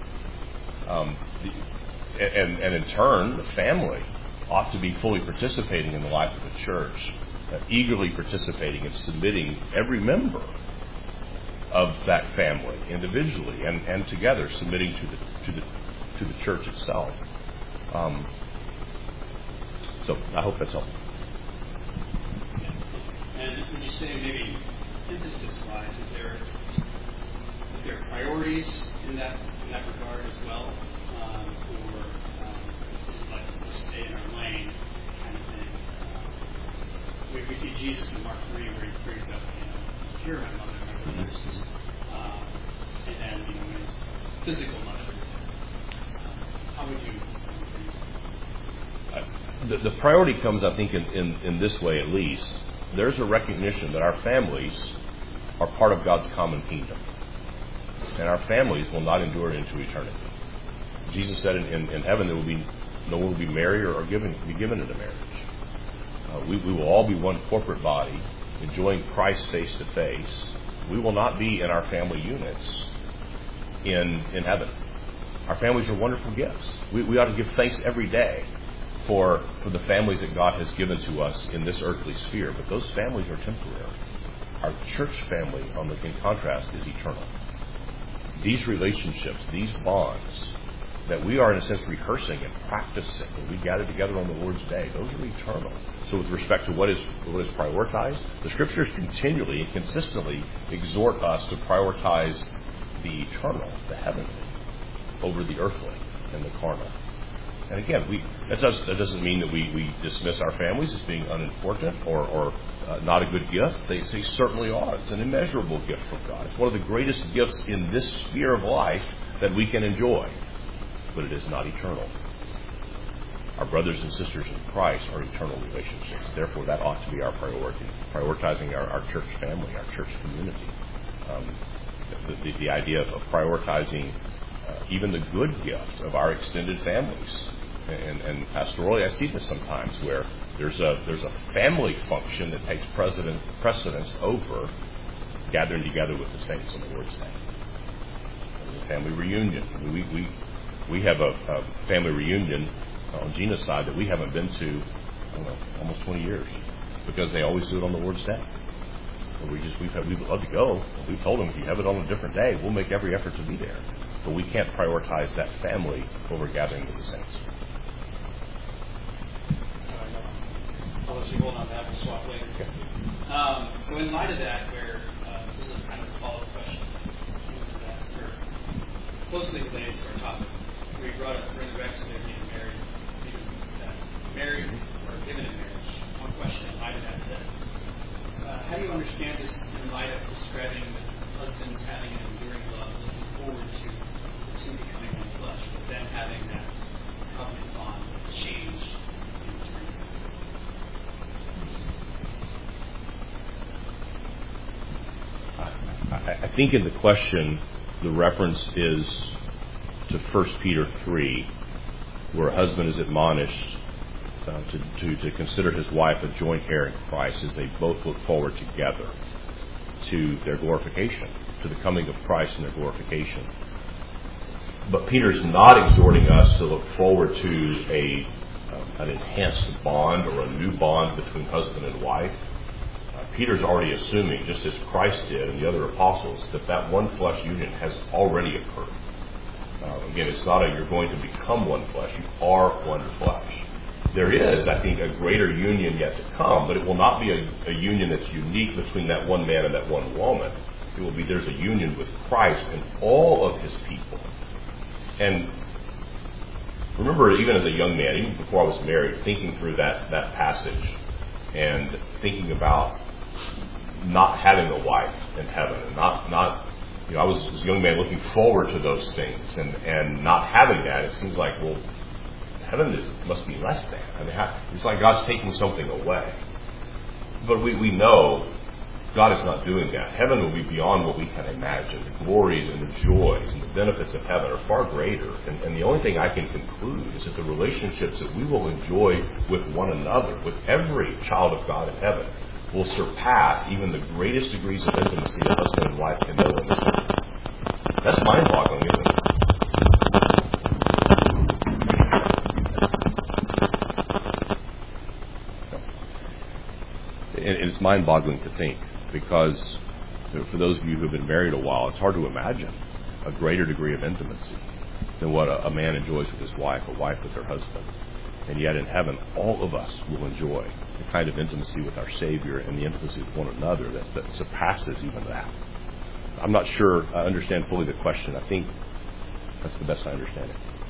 S1: and in turn the family ought to be fully participating in the life of the church, eagerly participating and submitting every member of that family individually and together, submitting to the church itself. So I hope that's helpful.
S2: And would you say, maybe emphasis-wise, is there priorities in that regard as well, or like let's stay in our lane kind of thing? We see Jesus in Mark 3 where he brings up, hear my mother, my brothers, and then his physical mother is there. How would you?
S1: The priority comes, I think, in this way at least. There's a recognition that our families are part of God's common kingdom. And our families will not endure into eternity. Jesus said in heaven no one will be married or be given into marriage. We will all be one corporate body, enjoying Christ face to face. We will not be in our family units in heaven. Our families are wonderful gifts. We ought to give thanks every day for the families that God has given to us in this earthly sphere. But those families are temporary. Our church family, in contrast, is eternal. These relationships, these bonds, that we are in a sense rehearsing and practicing when we gather together on the Lord's Day, those are eternal. So with respect to what is prioritized, the Scriptures continually and consistently exhort us to prioritize the eternal, the heavenly, over the earthly and the carnal. And again, that doesn't mean that we dismiss our families as being unimportant or not a good gift. They certainly are. It's an immeasurable gift from God. It's one of the greatest gifts in this sphere of life that we can enjoy. But it is not eternal. Our brothers and sisters in Christ are eternal relationships. Therefore, that ought to be our priority. Prioritizing our church family, our church community. The idea of prioritizing even the good gift of our extended families. And pastorally, I see this sometimes where there's a family function that takes precedence over gathering together with the saints on the Lord's Day. A family reunion. We have a family reunion on Gina's side that we haven't been to, almost 20 years, because they always do it on the Lord's Day. We'd love to go. We've told them if you have it on a different day, we'll make every effort to be there. But we can't prioritize that family over gathering with the saints.
S2: I'll let you hold on that. We'll swap later.
S1: Okay.
S2: So in light of that, where this is kind of a follow-up question that are closely related to our topic, we brought up resurrection of being married, married or given in marriage. One question in light of that said, how do you understand this in light of describing husbands having an enduring love, looking forward to the two becoming one flesh, but then having that covenant bond change in eternity?
S1: I think in the question, the reference is to 1 Peter 3, where a husband is admonished to consider his wife a joint heir in Christ as they both look forward together to their glorification, to the coming of Christ and their glorification. But Peter's not exhorting us to look forward to an enhanced bond or a new bond between husband and wife. Peter's already assuming, just as Christ did and the other apostles, that one flesh union has already occurred. Again, it's not you're going to become one flesh. You are one flesh. There is, I think, a greater union yet to come, but it will not be a union that's unique between that one man and that one woman. It will be there's a union with Christ and all of his people. And remember, even as a young man, even before I was married, thinking through that passage and thinking about not having a wife in heaven, and not I was as a young man looking forward to those things, and not having that, it seems like, well, heaven must be less than. I mean, it's like God's taking something away. But we know God is not doing that. Heaven will be beyond what we can imagine. The glories and the joys and the benefits of heaven are far greater. And the only thing I can conclude is that the relationships that we will enjoy with one another, with every child of God in heaven, will surpass even the greatest degrees of intimacy a husband and wife can know in this life. That's mind-boggling, isn't it? It's mind-boggling to think, because for those of you who have been married a while, it's hard to imagine a greater degree of intimacy than what a man enjoys with his wife, a wife with her husband. And yet in heaven, all of us will enjoy the kind of intimacy with our Savior and the intimacy with one another that surpasses even that. I'm not sure I understand fully the question. I think that's the best I understand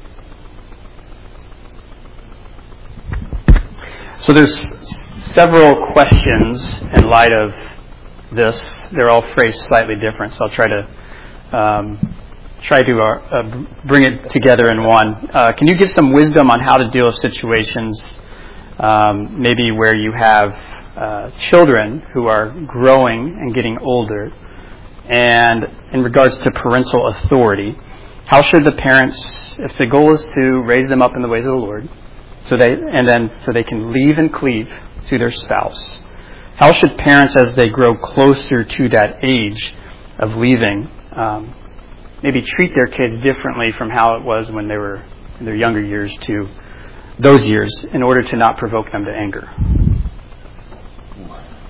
S1: it.
S2: So there's several questions in light of this. They're all phrased slightly different, so I'll try to bring it together in one. Can you give some wisdom on how to deal with situations maybe where you have children who are growing and getting older, and in regards to parental authority, how should the parents, if the goal is to raise them up in the ways of the Lord, so they can leave and cleave to their spouse, how should parents, as they grow closer to that age of leaving, maybe treat their kids differently from how it was when they were in their younger years to those years, in order to not provoke them to anger?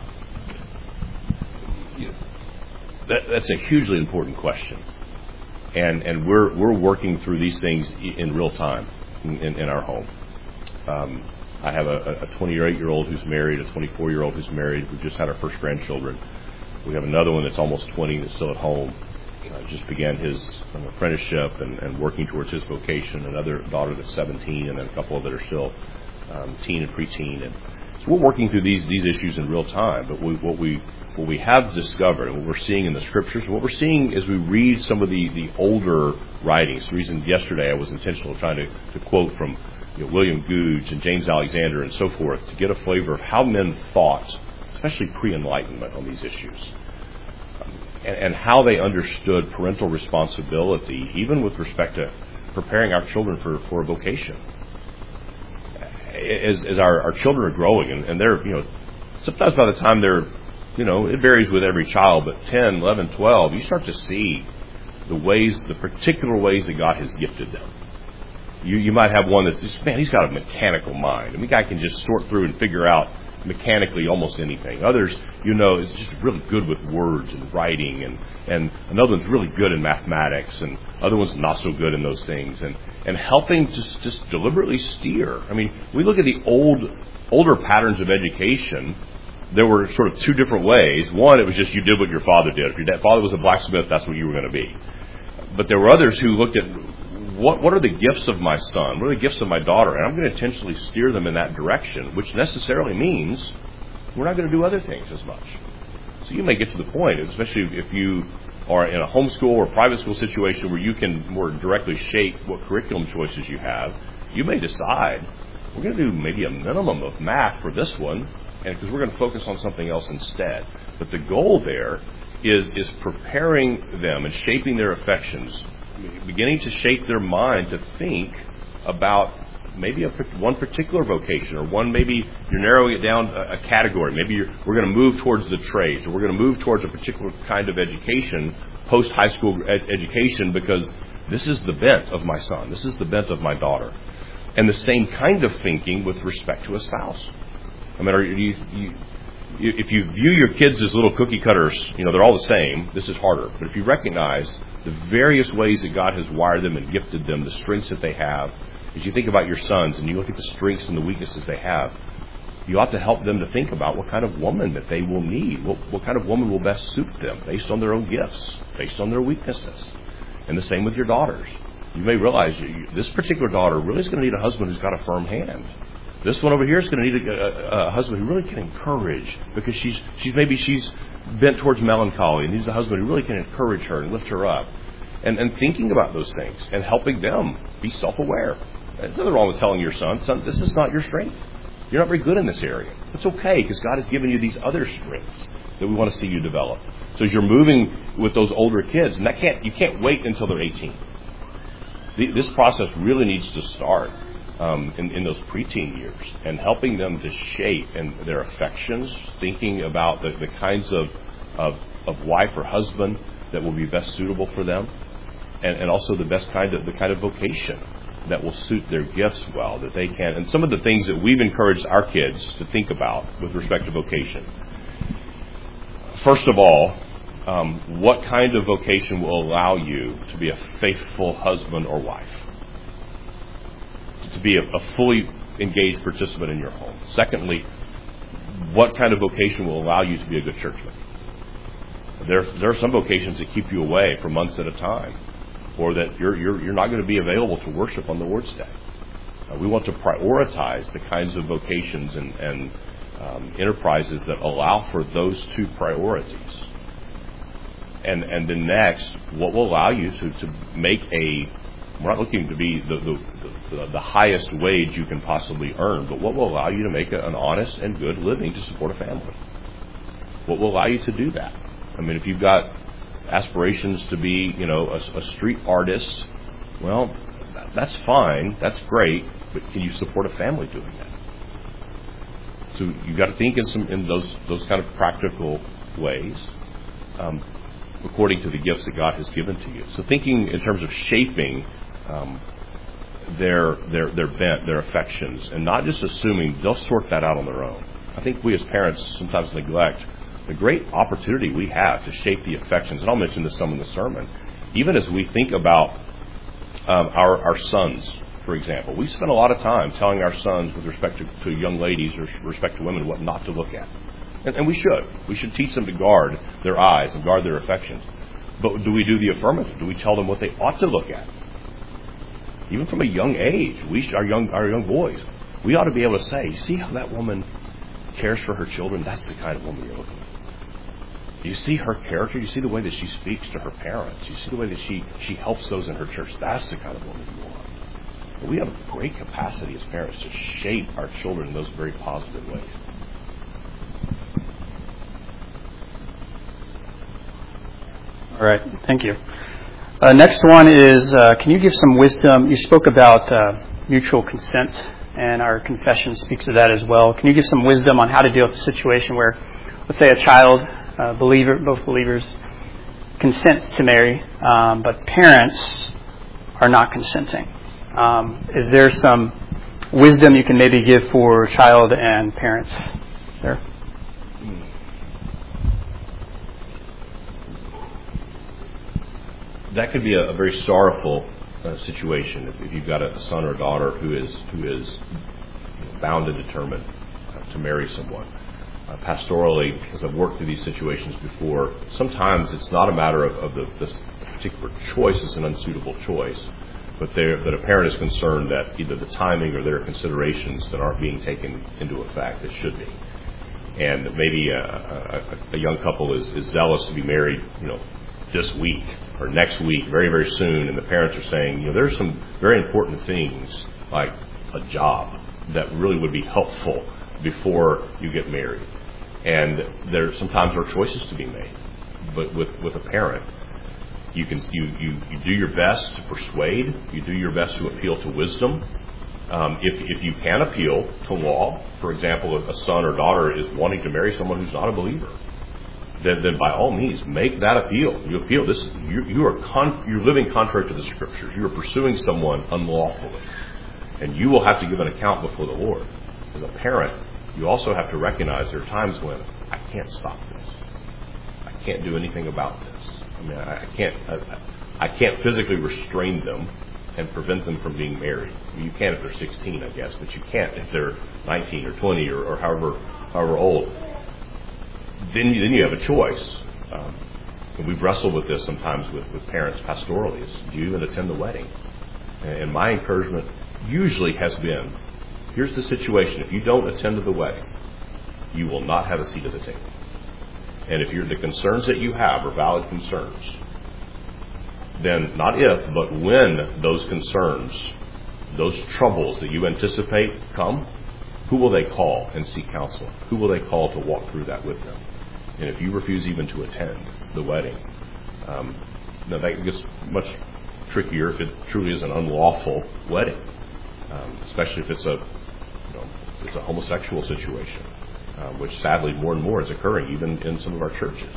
S1: That's a hugely important question. and we're working through these things in real time in our home. I have a 28-year-old who's married, a 24-year-old who's married. We've just had our first grandchildren. We have another one that's almost 20 that's still at home. Just began his apprenticeship and working towards his vocation. Another daughter that's 17, and then a couple that are still teen and preteen. And so we're working through these issues in real time. But what we have discovered, and what we're seeing in the scriptures, what we're seeing as we read some of the older writings. The reason yesterday I was intentional trying to quote from William Gouge and James Alexander and so forth to get a flavor of how men thought, especially pre-Enlightenment, on these issues. And how they understood parental responsibility, even with respect to preparing our children for a vocation. As our children are growing, and they're, sometimes by the time they're, it varies with every child, but 10, 11, 12, you start to see the particular ways that God has gifted them. You might have one that's just, man, he's got a mechanical mind. I mean, guy can just sort through and figure out mechanically almost anything. Others, is just really good with words and writing, and another one's really good in mathematics, and other one's not so good in those things, and helping just deliberately steer. I mean, we look at the older patterns of education. There were sort of two different ways. One, it was just you did what your father did. If your father was a blacksmith, that's what you were going to be. But there were others who looked at what are the gifts of my son? What are the gifts of my daughter? And I'm going to intentionally steer them in that direction, which necessarily means we're not going to do other things as much. So you may get to the point, especially if you are in a homeschool or private school situation where you can more directly shape what curriculum choices you have, you may decide we're going to do maybe a minimum of math for this one, and because we're going to focus on something else instead. But the goal there is preparing them and shaping their affections, beginning to shape their mind to think about maybe one particular vocation, or one, maybe you're narrowing it down a category. Maybe we're going to move towards the trades, or we're going to move towards a particular kind of education, post-high school education, because this is the bent of my son. This is the bent of my daughter. And the same kind of thinking with respect to a spouse. I mean, if you view your kids as little cookie cutters, they're all the same, this is harder. But if you recognize the various ways that God has wired them and gifted them, the strengths that they have, as you think about your sons and you look at the strengths and the weaknesses they have, you ought to help them to think about what kind of woman that they will need, what kind of woman will best suit them based on their own gifts, based on their weaknesses. And the same with your daughters. You may realize this particular daughter really is going to need a husband who's got a firm hand. This one over here is going to need a husband who really can encourage, because she's bent towards melancholy, and needs a husband who really can encourage her and lift her up. And thinking about those things and helping them be self-aware. There's nothing wrong with telling your son, this is not your strength. You're not very good in this area. It's okay, because God has given you these other strengths that we want to see you develop. So as you're moving with those older kids, and you can't wait until they're 18. This process really needs to start in those preteen years, and helping them to shape and their affections, thinking about the kinds of wife or husband that will be best suitable for them, and also the kind of vocation that will suit their gifts well, that they can. And some of the things that we've encouraged our kids to think about with respect to vocation. First of all, what kind of vocation will allow you to be a faithful husband or wife? To be a fully engaged participant in your home. Secondly, what kind of vocation will allow you to be a good churchman? There are some vocations that keep you away for months at a time, or that you're not going to be available to worship on the Lord's Day. We want to prioritize the kinds of vocations and enterprises that allow for those two priorities. And then next, what will allow you to make we're not looking to be the highest wage you can possibly earn, but what will allow you to make an honest and good living to support a family? What will allow you to do that? I mean, if you've got aspirations to be, a street artist, well, that's fine, that's great, but can you support a family doing that? So you've got to think in those kind of practical ways, according to the gifts that God has given to you. So thinking in terms of shaping their bent, their affections, and not just assuming they'll sort that out on their own. I think we as parents sometimes neglect the great opportunity we have to shape the affections, and I'll mention this some in the sermon, even as we think about our sons, for example, we spend a lot of time telling our sons with respect to young ladies or respect to women what not to look at. And we should. We should teach them to guard their eyes and guard their affections. But do we do the affirmative? Do we tell them what they ought to look at? Even from a young age, our young boys, we ought to be able to say, you see how that woman cares for her children? That's the kind of woman you're looking at. Do you see her character? Do you see the way that she speaks to her parents? Do you see the way that she helps those in her church? That's the kind of woman you want. But we have a great capacity as parents to shape our children in those very positive ways.
S2: All right, thank you. Next one is, can you give some wisdom? You spoke about mutual consent, and our confession speaks to that as well. Can you give some wisdom on how to deal with a situation where, let's say, a child, believer, both believers, consent to marry, but parents are not consenting? Is there some wisdom you can maybe give for child and parents there?
S1: That could be a very sorrowful situation if you've got a son or a daughter who is bound and determined to marry someone. Pastorally, as I've worked through these situations before, sometimes it's not a matter of this particular choice is an unsuitable choice, but that a parent is concerned that either the timing or there are considerations that aren't being taken into effect that should be. And maybe a young couple is zealous to be married, this week or next week, very, very soon, and the parents are saying, there's some very important things like a job that really would be helpful before you get married. And sometimes there are choices to be made. But with a parent, you do your best to persuade, you do your best to appeal to wisdom. If you can appeal to law, for example, if a son or daughter is wanting to marry someone who's not a believer, then by all means make that appeal. You appeal this. You're living contrary to the Scriptures. You are pursuing someone unlawfully, and you will have to give an account before the Lord. As a parent, you also have to recognize there are times when I can't stop this. I can't do anything about this. I mean, I can't physically restrain them and prevent them from being married. You can if they're 16, I guess, but you can't if they're 19 or 20 or however old. Then you have a choice. And we've wrestled with this sometimes with parents pastorally. Is, do you even attend the wedding? And my encouragement usually has been, here's the situation. If you don't attend to the wedding, you will not have a seat at the table. And if the concerns that you have are valid concerns, then not if, but when those concerns, those troubles that you anticipate come, who will they call and seek counsel? Who will they call to walk through that with them? And if you refuse even to attend the wedding, now that gets much trickier if it truly is an unlawful wedding, especially if it's a homosexual situation, which sadly more and more is occurring even in some of our churches.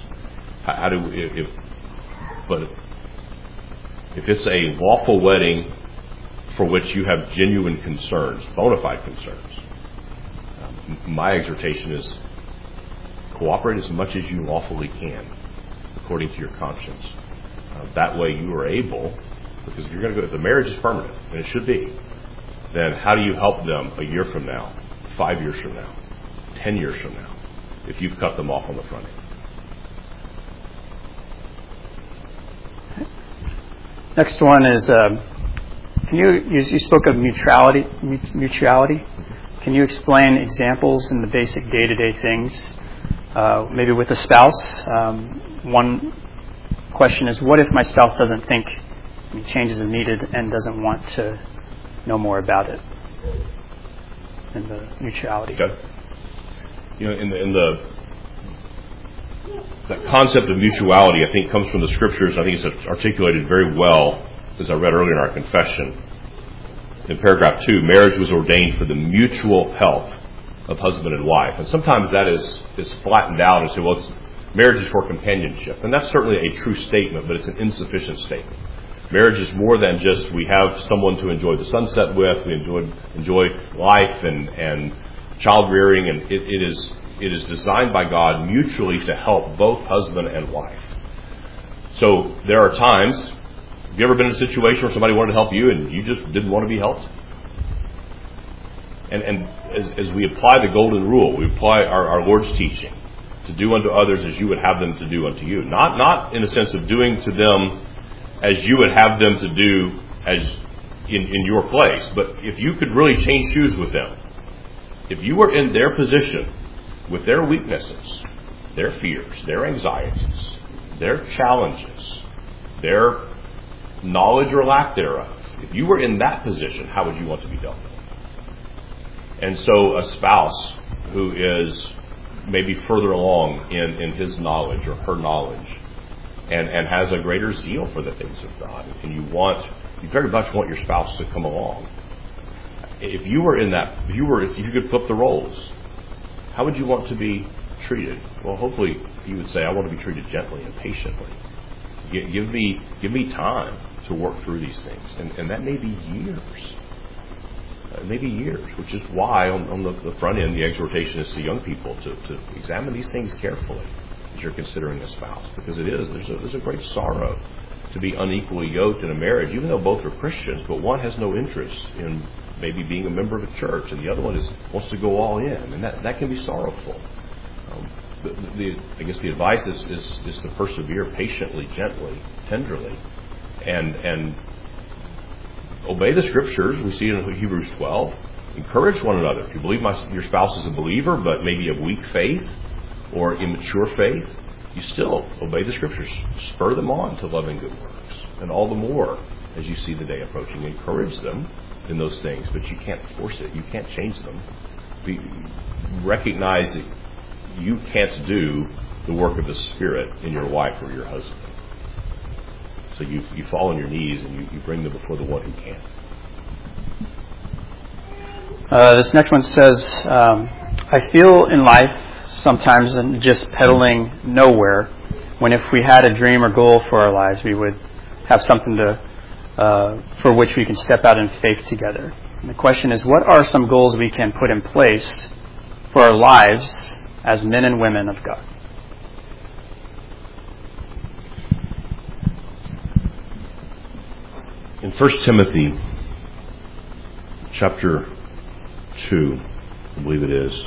S1: But if it's a lawful wedding for which you have genuine concerns, bona fide concerns, my exhortation is cooperate as much as you lawfully can according to your conscience. That way you are able, because if you're going to go, if the marriage is permanent, and it should be, then how do you help them a year from now, 5 years from now, 10 years from now, if you've cut them off on the front end?
S2: Next one is, you spoke of mutuality. Can you explain examples in the basic day-to-day things, maybe with a spouse? One question is, what if my spouse doesn't think changes are needed and doesn't want to know more about it? In the mutuality.
S1: Okay. In the concept of mutuality, I think comes from the Scriptures. I think it's articulated very well, as I read earlier in our confession. In paragraph 2, marriage was ordained for the mutual help of husband and wife. And sometimes that is flattened out and say, well, marriage is for companionship. And that's certainly a true statement, but it's an insufficient statement. Marriage is more than just we have someone to enjoy the sunset with, we enjoy life and child rearing, and it is designed by God mutually to help both husband and wife. So there are times Have you ever been in a situation where somebody wanted to help you and you just didn't want to be helped? And as we apply the golden rule, we apply our Lord's teaching to do unto others as you would have them to do unto you. Not in the sense of doing to them as you would have them to do as in your place, but if you could really change shoes with them, if you were in their position with their weaknesses, their fears, their anxieties, their challenges, their knowledge or lack thereof, if you were in that position, how would you want to be dealt with? And so a spouse who is maybe further along in his knowledge or her knowledge and has a greater zeal for the things of God, and you very much want your spouse to come along. If you could flip the roles, how would you want to be treated? Well, hopefully you would say, I want to be treated gently and patiently. Give me time to work through these things. And that may be years. Which is why on the front end, the exhortation is to young people to examine these things carefully as you're considering a spouse. Because there's a great sorrow to be unequally yoked in a marriage, even though both are Christians, but one has no interest in maybe being a member of a church, and the other one wants to go all in, and that can be sorrowful. I guess the advice is to persevere patiently, gently, tenderly, and obey the Scriptures. We see it in Hebrews 12. Encourage one another. If you believe your spouse is a believer, but maybe of weak faith or immature faith, you still obey the Scriptures. Spur them on to love and good works. And all the more as you see the day approaching. Encourage them in those things, but you can't force it. You can't change them. Recognize that you can't do the work of the Spirit in your wife or your husband. So you fall on your knees and you bring them before the one who can.
S2: This next one says, I feel in life sometimes just pedaling nowhere, when if we had a dream or goal for our lives, we would have something for which we can step out in faith together. And the question is, what are some goals we can put in place for our lives as men and women of God?
S1: In 1 Timothy chapter 2, I believe it is,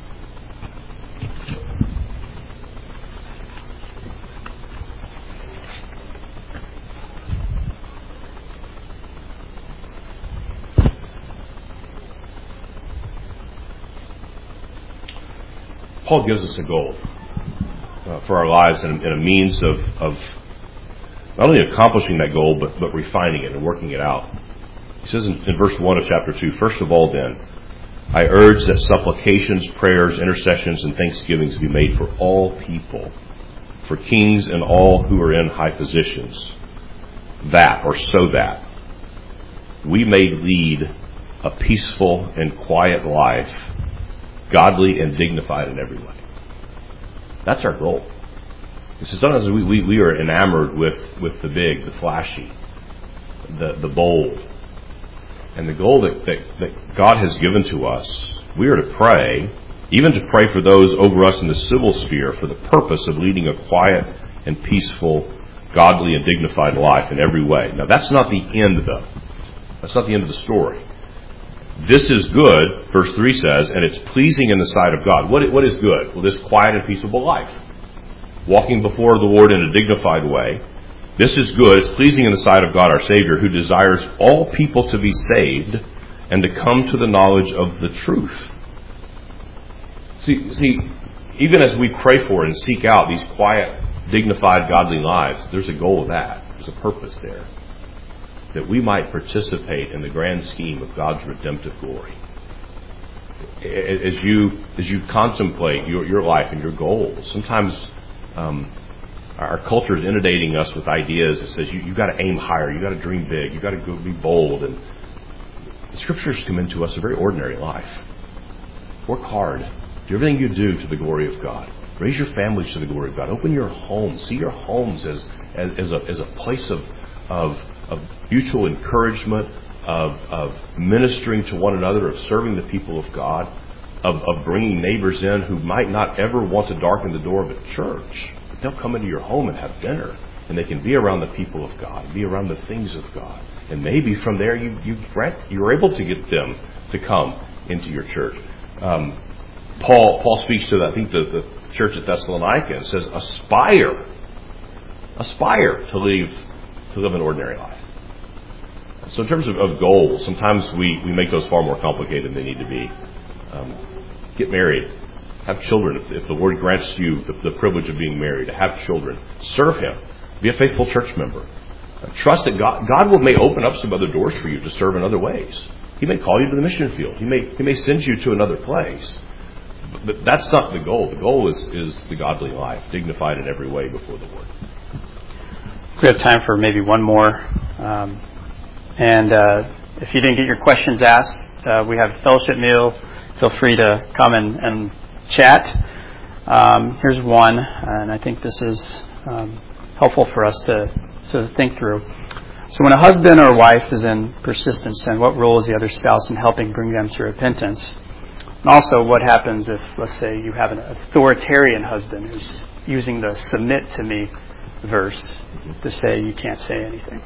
S1: Paul gives us a goal for our lives and a means of not only accomplishing that goal, but refining it and working it out. He says in verse 1 of chapter 2, first of all then, I urge that supplications, prayers, intercessions, and thanksgivings be made for all people, for kings and all who are in high positions, so that we may lead a peaceful and quiet life, godly and dignified in every way. That's our goal. So sometimes we are enamored with the big, the flashy, the bold. And the goal that God has given to us, we are to pray, even to pray for those over us in the civil sphere for the purpose of leading a quiet and peaceful, godly and dignified life in every way. Now that's not the end though. That's not the end of the story. This is good, verse 3 says, and it's pleasing in the sight of God. What is good? Well, this quiet and peaceable life. Walking before the Lord in a dignified way. This is good. It's pleasing in the sight of God our Savior, who desires all people to be saved and to come to the knowledge of the truth. See, even as we pray for and seek out these quiet, dignified, godly lives, there's a goal of that. There's a purpose there. That we might participate in the grand scheme of God's redemptive glory. As you contemplate your life and your goals, sometimes our culture is inundating us with ideas that says you got to aim higher, you got to dream big, you got to go be bold. And the Scriptures come into us a very ordinary life. Work hard. Do everything you do to the glory of God. Raise your families to the glory of God. Open your homes. See your homes as a place of mutual encouragement, of ministering to one another, of serving the people of God, of bringing neighbors in who might not ever want to darken the door of a church. But they'll come into your home and have dinner and they can be around the people of God, be around the things of God. And maybe from there you're able to get them to come into your church. Paul speaks to, I think, the church at Thessalonica and says, aspire to live an ordinary life. So in terms of goals, sometimes we make those far more complicated than they need to be. Get married. Have children. If the Lord grants you the privilege of being married, to have children. Serve Him. Be a faithful church member. Trust that God may open up some other doors for you to serve in other ways. He may call you to the mission field. He may send you to another place. But that's not the goal. The goal is the godly life, dignified in every way before the Lord.
S2: We have time for maybe one more. If you didn't get your questions asked, we have a fellowship meal. Feel free to come and chat. Here's one, and I think this is helpful for us to think through. So when a husband or wife is in persistent sin, what role is the other spouse in helping bring them to repentance? And also, what happens if, let's say, you have an authoritarian husband who's using the submit to me verse to say you can't say anything?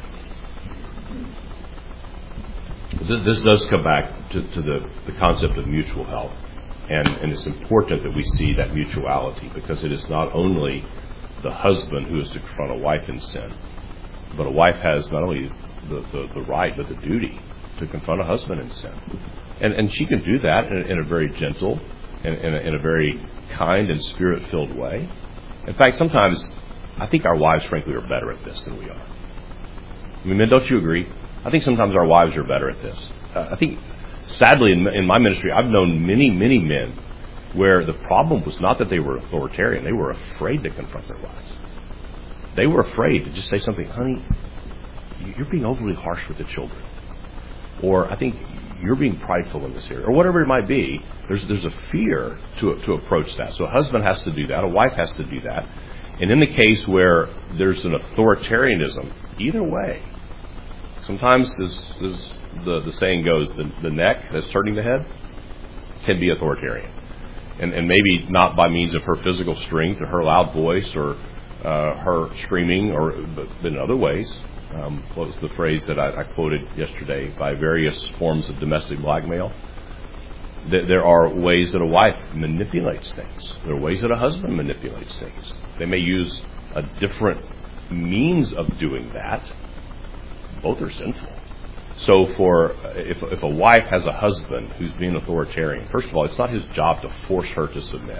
S1: This does come back to the concept of mutual help. And it's important that we see that mutuality, because it is not only the husband who is to confront a wife in sin, but a wife has not only the right, but the duty to confront a husband in sin. And she can do that in a very gentle and in a very kind and spirit-filled way. In fact, sometimes I think our wives, frankly, are better at this than we are. I mean, men, don't you agree? I think sometimes our wives are better at this. I think, sadly, in my ministry, I've known many, many men where the problem was not that they were authoritarian. They were afraid to confront their wives. They were afraid to just say something, honey, you're being overly harsh with the children. Or I think you're being prideful in this area. Or whatever it might be, there's a fear to approach that. So a husband has to do that. A wife has to do that. And in the case where there's an authoritarianism, either way, sometimes, as the saying goes, the neck that's turning the head can be authoritarian. And maybe not by means of her physical strength or her loud voice or her screaming, but in other ways. What was the phrase that I quoted yesterday? By various forms of domestic blackmail. There are ways that a wife manipulates things. There are ways that a husband manipulates things. They may use a different means of doing that. Both are sinful. So if a wife has a husband who's being authoritarian, first of all, it's not his job to force her to submit.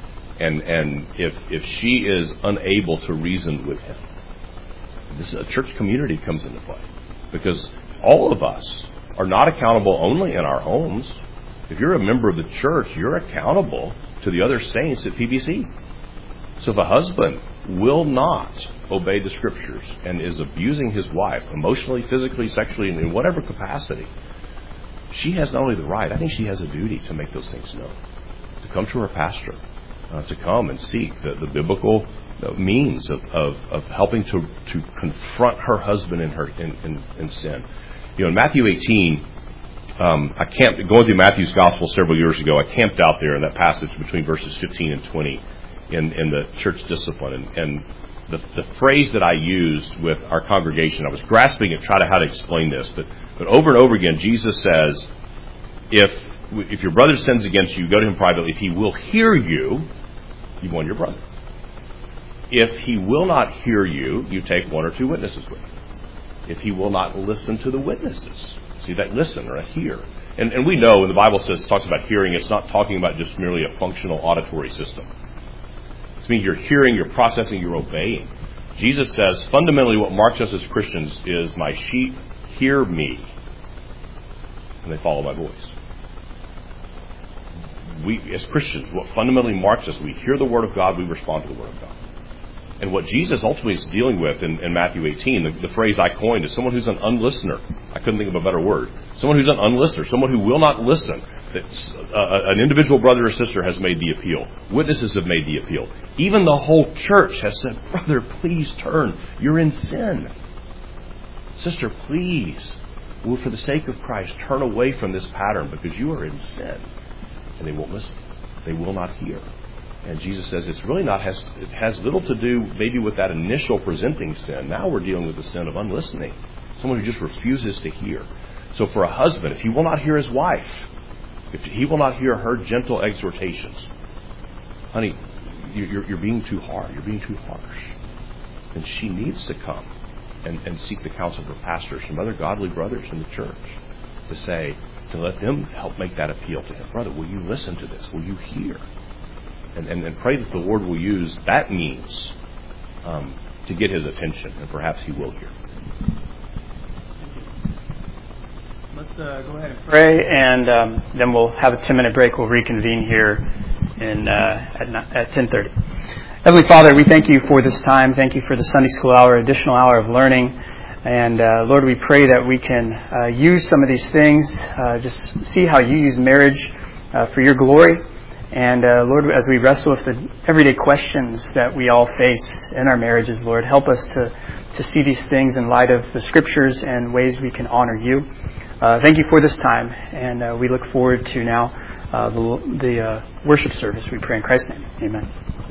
S1: And if she is unable to reason with him, this a church community comes into play, because all of us are not accountable only in our homes. If you're a member of the church, you're accountable to the other saints at PBC. So if a husband will not obey the Scriptures and is abusing his wife emotionally, physically, sexually, in whatever capacity, she has not only the right, I think she has a duty to make those things known, to come to her pastor, to come and seek the biblical means of helping to confront her husband in sin. You know, in Matthew 18, going through Matthew's Gospel several years ago, I camped out there in that passage between verses 15 and 20 in the church discipline. And the phrase that I used with our congregation, I was grasping at trying to how to explain this, but over and over again, Jesus says, if your brother sins against you, go to him privately. If he will hear you, you've won your brother. If he will not hear you, you take one or two witnesses with you. If he will not listen to the witnesses, see that listen or a hear. And we know when the Bible talks about hearing, it's not talking about just merely a functional auditory system. It means you're hearing, you're processing, you're obeying. Jesus says fundamentally what marks us as Christians is my sheep hear me and they follow my voice. We as Christians, what fundamentally marks us, we hear the Word of God, we respond to the Word of God. And what Jesus ultimately is dealing with in Matthew 18, the phrase I coined is someone who's an unlistener. I couldn't think of a better word. Someone who's an unlistener, someone who will not listen. An individual brother or sister has made the appeal. Witnesses have made the appeal. Even the whole church has said, brother, please turn. You're in sin. Sister, please, for the sake of Christ, turn away from this pattern because you are in sin. And they won't listen. They will not hear. And Jesus says it's really not, it has little to do maybe with that initial presenting sin. Now we're dealing with the sin of unlistening. Someone who just refuses to hear. So for a husband, if he will not hear his wife, if he will not hear her gentle exhortations, honey, you're being too hard. You're being too harsh. And she needs to come and seek the counsel of her pastors and other godly brothers in the church to let them help make that appeal to him. Brother, will you listen to this? Will you hear? And pray that the Lord will use that means to get his attention, and perhaps he will hear.
S2: Let's go ahead and pray, and then we'll have a 10-minute break. We'll reconvene here at 10:30. Heavenly Father, we thank you for this time. Thank you for the Sunday school hour, additional hour of learning. And Lord, we pray that we can use some of these things, just see how you use marriage for your glory. And Lord, as we wrestle with the everyday questions that we all face in our marriages, Lord, help us to see these things in light of the Scriptures and ways we can honor you. Thank you for this time, and we look forward to now the worship service. We pray in Christ's name. Amen.